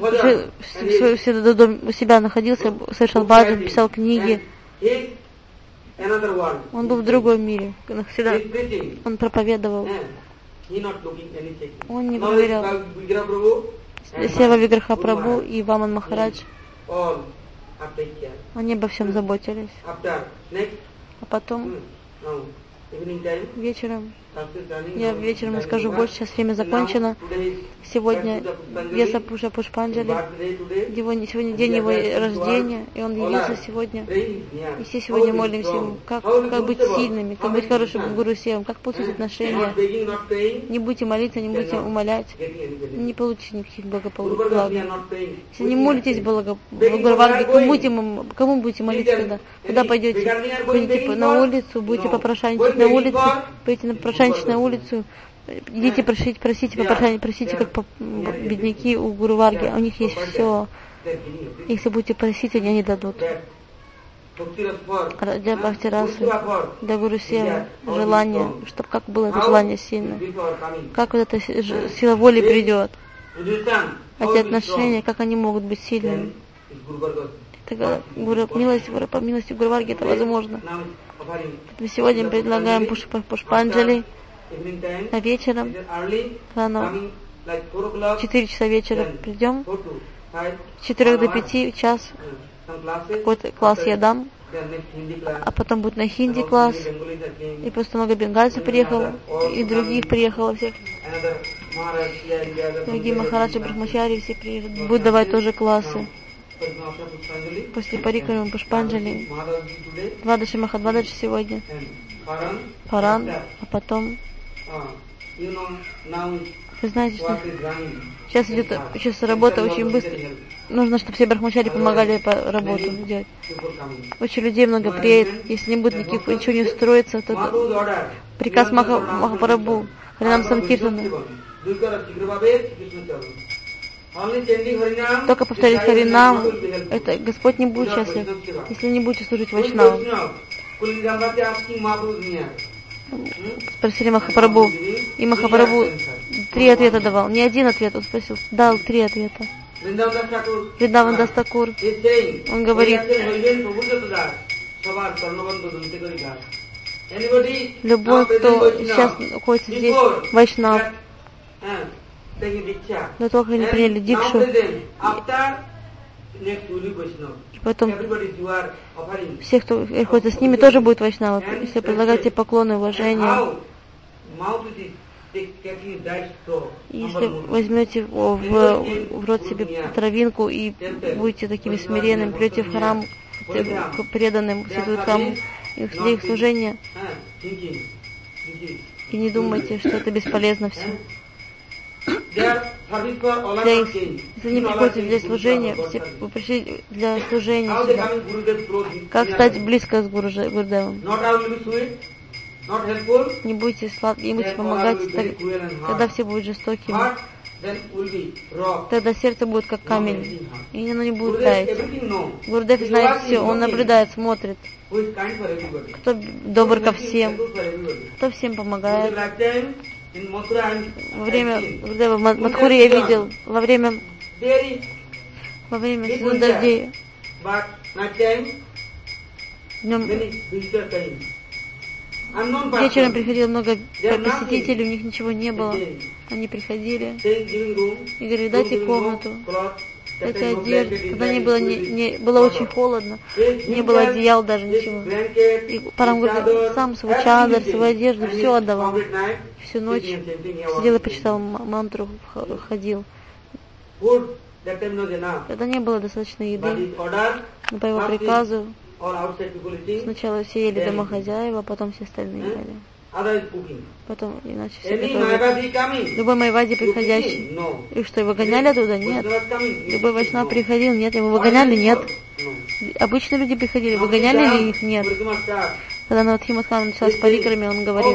у себя находился, совершал баджан, писал книги. Он был в другом мире. Всегда он проповедовал. Он не проверял. Сева Виграха Прабху и Ваман Махарадж, они обо всем заботились. А потом вечером, я вечером расскажу больше, сейчас время закончено. Сегодня Веса Пуша Пушпанджали, сегодня день его рождения, и он явился сегодня. И все сегодня молимся ему, как быть сильными, как быть хорошим гуру севом, как получить отношения. Не будете молиться, не будете умолять, не получите никаких благополучий. Если не молитесь кому будете молиться тогда? Куда пойдете? Пойдете на улицу, будете попрошайничать на улице, пойдете на попрошайничать на улицу, идите просите как бедняки у Гуру Варги, у них есть все. Если будете просить, они дадут. Для Бхакти-расы, для Гуру Севы, желание, чтобы как было это желание сильное, как вот эта сила воли придет, эти отношения, как они могут быть сильными. Тогда по милости Гуру Варги это возможно. Мы сегодня предлагаем Пушпанджали на вечером, рано, 4 часа вечера придем, с 4 до 5 час, какой-то класс я дам, а потом будет на хинди класс, и просто много бенгальцев приехало, и других приехало всех. Другие Махараджи, Брахмачари все приедут, будут давать тоже классы. После Парикрамы Пушпанджали, Двадаши Махадвададжи сегодня, Паран, а потом, вы знаете, что сейчас работа очень быстро. Нужно, чтобы все брахмачари помогали по работу делать. Очень людей много приедет. Если не будет ничего не устроиться, то приказ Махапрабху, Харинам Санкиртана. Только повторить Харинам, это Господь не будет счастлив, если не будете служить Вайшнавам. Спросили Махапрабху, и Махапрабху 3 ответа давал, не один ответ, он спросил, дал 3 ответа. Вриндаван Дас Такур, он говорит, любой, кто сейчас находится здесь, Вайшнав, до того, как они приняли дикшу, и потом все, кто находится с ними, тоже будет Вайшнава. Если предлагаете поклоны, уважение, если возьмете в рот себе травинку и будете такими смиренными, придете в храм преданным, святой храм, их служение, и не думайте, что это бесполезно все. Если не приходите для служения, все вы пришли для служения сюда. Как стать близко с Гурудевом? Не будете сладкими, не будете помогать, тогда все будут жестокими. Тогда сердце будет как камень, и оно не будет таять. Гурудев знает все, он наблюдает, смотрит, кто добр ко всем, кто всем помогает. Во время Гурудева в Мадхуре я видел, во время сезона дождей, днем вечером приходило много посетителей, у них ничего не было. Они приходили и говорили, дайте комнату, дайте одежду. Тогда было очень холодно, не было одеял даже, ничего. И Парам сам свой чадр, свою одежду, все отдавал. Всю ночь сидел и почитал мантру, ходил. Когда не было достаточно еды, но по его приказу сначала все ели домохозяева, потом все остальные ели. Потом иначе все готовили. Любой майвади приходящий. И что, его гоняли оттуда? Нет. Любой вайшнав приходил? Нет. Его выгоняли? Нет. Обычные люди приходили. Выгоняли ли их? Нет. Когда Навадхи Мадхана началась парикрами, он говорит,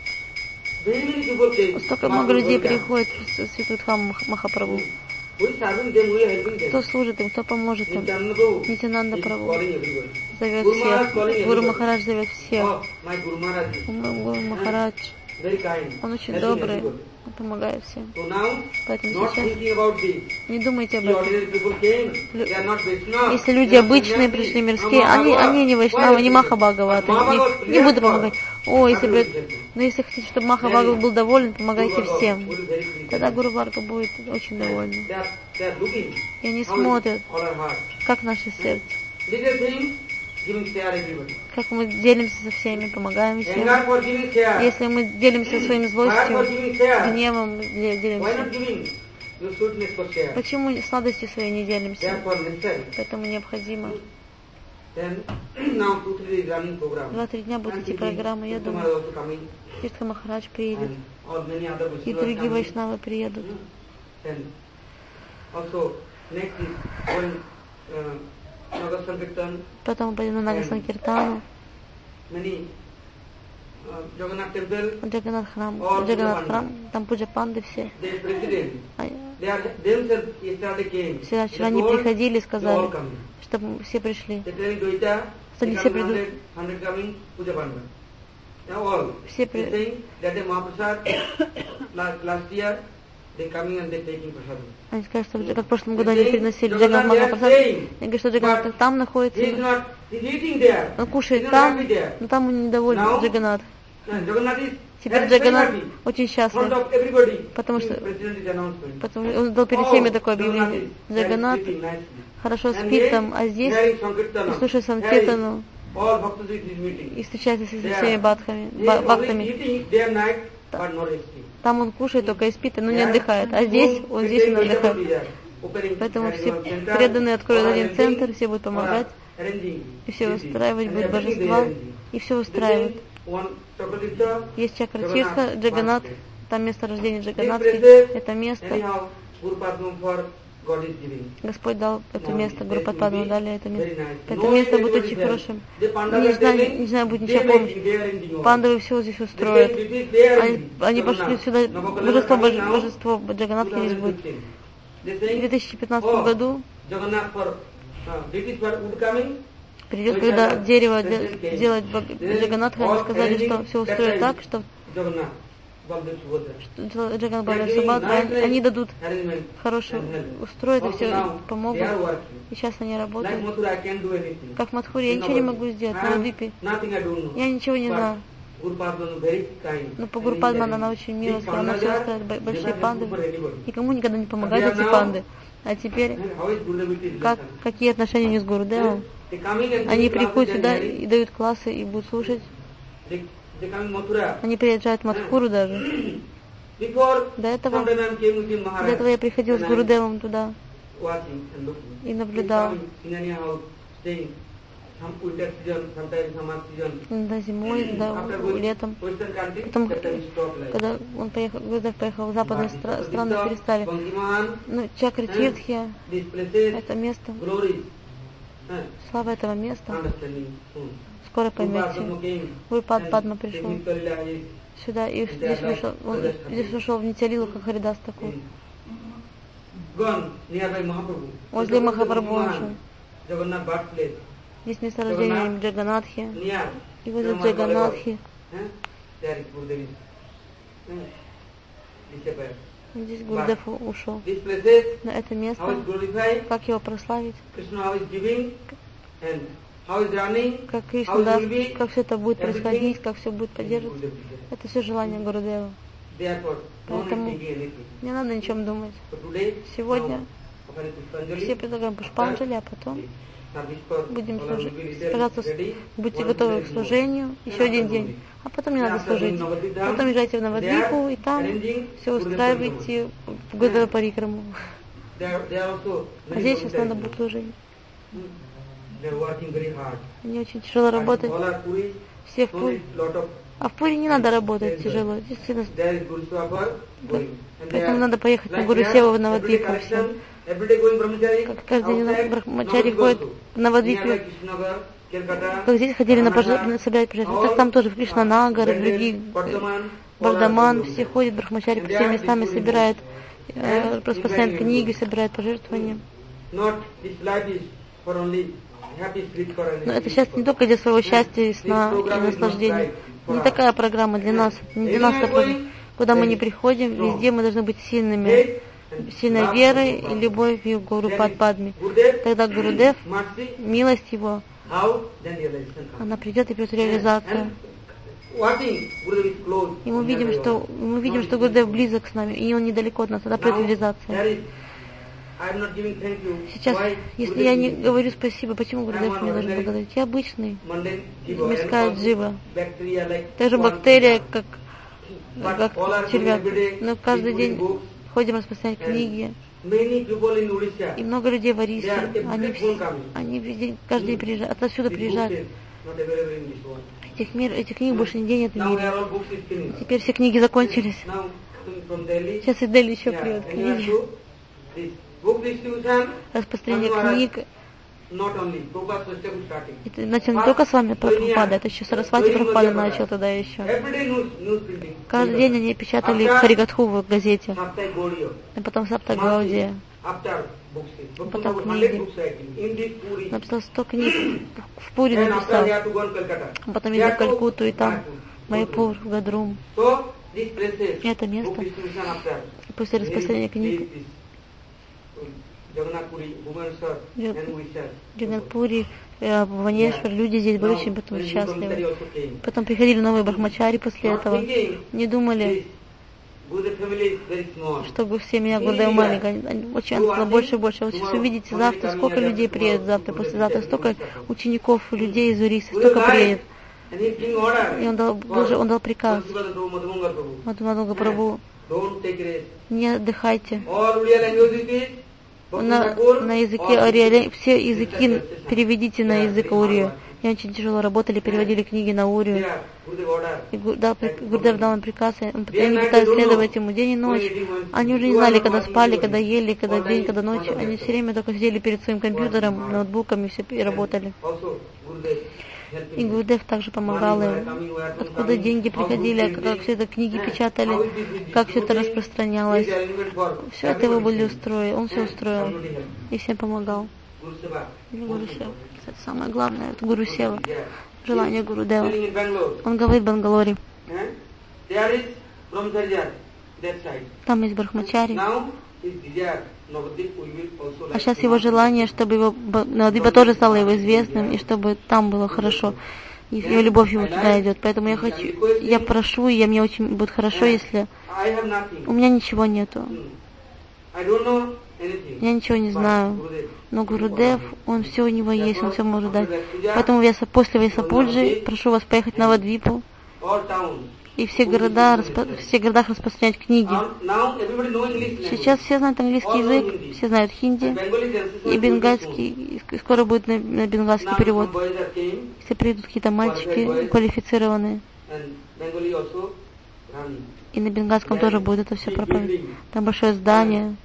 столько много людей приходит в Святудхам Махапрабху. Кто служит им, кто поможет им? Нитянанда Прабху зовет всех. Гуру Махарадж зовет всех. Гуру Махарадж, он очень добрый, он помогает всем. Поэтому сейчас не думайте об этом. Если люди обычные пришли, мирские, они не вайшнавы, не Махабхагаваты, не буду помогать. Но если хотите, чтобы Махабхагава был доволен, помогайте всем. Тогда Гуру Варга будет очень довольна. И они смотрят, как наше сердце. Как мы делимся со всеми, помогаем всем. Если мы делимся своим злостью, гневом делимся. Почему сладостью своей не делимся? Поэтому необходимо. 2-3 дня будут идти программы, я думаю, Тиртха Махарадж приедет, и другие вайшнавы приедут. Потом мы пойдем на Нага Санкиртану, Джаганнат храм, там Пуджа Панды все. Вчера они приходили и сказали, чтобы все пришли. Что они все придут. Все придут. Они скажут, что как в прошлом году они приносили Джаганнат Махапрасад. Они говорят, что Джаганнат там находится. Он кушает там, но там он недоволен Джаганнат. Теперь Джаганнат очень счастлив, потому что он дал перед всеми такое объявление. Джаганнат хорошо спит там, а здесь и слушает Санкиртану, и встречается со всеми бхактами. Там он кушает только и спит, но не отдыхает, а здесь он отдыхает. Поэтому все преданные откроют один центр, все будут помогать, и все устраивать будет божества, и все устраивают. Есть Чакратиртха, Джаганнат, там место рождения Джаганнатхи, это место. Господь дал это место, Гуру Падму дали это место. Это место будет очень хорошим. Не знаю, будет ничего помощи. Пандавы все здесь устроят. Они пошли сюда, божество Джаганнатхи здесь будет. В 2015 году придет, когда дерево делать Джаганнатха, они сказали, что все устроят так, что Джаганнат Балдев Субхадра, они дадут хорошее, устроят и все помогут. И сейчас они работают. Как в Мадхуре, я ничего не могу сделать, на Удипе. Я ничего не знаю. Но по Гуру Падману она очень милостива, она все оставит большие панды. Никому никогда не помогают эти панды. А теперь, какие отношения у них с Гурудевом? Они приходят сюда и дают классы и будут слушать. Они приезжают в Мадхуру даже. До этого я приходил с Гурудевом туда и наблюдал. иногда зимой, иногда летом. Потом, когда Гурудев поехал в западные страны, перестали. Ну, Чакратиртхи, это место, слава этого места, скоро поймете. Гурупад Падма пришел сюда, и здесь вышел в Нитялилу, как Харидас Такур. Возле Махапрабху он шел. Здесь место рождения Джаганатхи. И возле Джаганатхи здесь Гурудев ушел. На это место, как его прославить, как Кришна даст, как все это будет происходить, как все будет поддерживаться. Это все желание Гурудева. Поэтому не надо о ничем думать. Сегодня все предлагаем Пушпанджали, а потом будем служить. Пожалуйста, будьте готовы к служению. Еще один день. А потом не надо служить. Потом езжайте в Навадвипу и там все устраивайте в Гурудева Парикраму. А здесь сейчас надо будет служить. Они очень тяжело работают. Все в Пури. А в Пури не надо работать тяжело. Здесь поэтому надо поехать на Гурусеву в Навадвипу всем. Как каждый день брахмачари ходит в Навадвипе. Как здесь ходили собирать пожертвования, так там тоже в Кришнанагар, в другие, Бардаман, все ходят, брахмачари по всем местам и собирают, распространяют книги, собирают пожертвования. Но это сейчас не только для своего счастья, сна и наслаждения. Не такая программа для нас. Не для нас такая. Куда мы не приходим, везде мы должны быть сильными. Сильной верой и любовью к Гурупад Падме. Тогда Гурудев, милость его, она придет и придет реализация. И мы видим, что Гурудев близок с нами, и он недалеко от нас, тогда придет реализация. Сейчас, если я не говорю спасибо, почему Гурудев мне должен благодарить? Я обычный, мирская джива. Также бактерия, как червяк. Но каждый день ходим распространять книги. И много людей в Орисе. Они везде, каждый день приезжают, отсюда приезжают. Этих книг больше нигде нет в мире. Теперь все книги закончились. Сейчас из Дели еще придут книги. Распространение книг. Это начал не только с вами Прабхупада, это еще Сарасвати Прабхупада начал тогда еще. Каждый день они печатали Харигатху в газете. И потом Сапта Гаудия. Потом книги. Написал 100 книг. В Пури написал. Потом ездил в Калькутту и там Майпур, Гадрум. Это место после распространения книг Джаганатпури, Бхуванешвар, люди здесь были очень потом счастливы. Потом приходили новые брахмачари после этого. Не думали, чтобы все меня Гурудева маленькая. Очень стало больше и больше. Вот сейчас увидите завтра, сколько людей приедет завтра, послезавтра, столько учеников, людей из Урисы, столько приедет. И он дал приказ Мадхумадхунга Прабху: не отдыхайте. На языке Ория, все языки переведите на язык Орию. И очень тяжело работали, переводили книги на Орию. И Гурудев дал им приказ, они пытались следовать ему день и ночь. Они уже не знали, когда спали, когда ели, когда день, когда ночь. Они все время только сидели перед своим компьютером, ноутбуком и все и работали. И Гурудев также помогал им. Откуда деньги приходили, как все это книги печатали, как все это распространялось. Все это его были устроили, он все устроил и всем помогал. Гурусева. Это самое главное, это Гурусева. Желание Гурудева. Он говорит в Бангалоре. Там есть брахмачари. А сейчас его желание, чтобы его Навадвипа тоже стало его известным, и чтобы там было хорошо. И его любовь ему туда идет. Поэтому я прошу, и мне очень будет хорошо, если у меня ничего нету. Я ничего не знаю. Но Гурудев, он все у него есть, он все может дать. Поэтому после Вайсапуджи прошу вас поехать на Навадвипу и все города, в всех городах распространять книги. Сейчас все знают английский язык, все знают хинди и бенгальский, и скоро будет на бенгальский перевод. Если придут какие-то мальчики квалифицированные, и на бенгальском тоже будет это все проповедь. Там большое здание.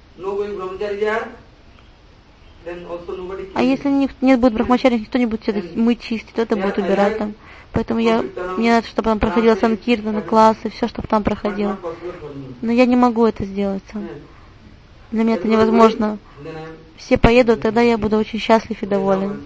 А если нет будет брахмачари, никто не будет все это мыть, чистить, кто-то будет убирать там. Поэтому мне надо, чтобы там проходило санкиртаны, классы, все, чтобы там проходило. Но я не могу это сделать сам. Для меня это невозможно. Все поедут, тогда я буду очень счастлив и доволен.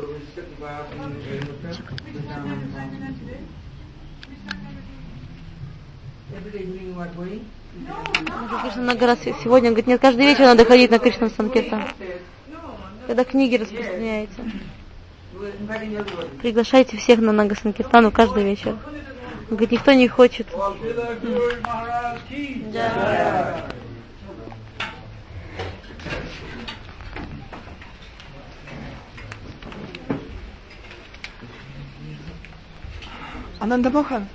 Кришна много раз сегодня говорит, нет, каждый вечер надо ходить на Кришна Санкиртан. Когда книги распространяются. Приглашайте всех на Нага Санкиртану каждый вечер. Он говорит, никто не хочет. Ананда Мохан.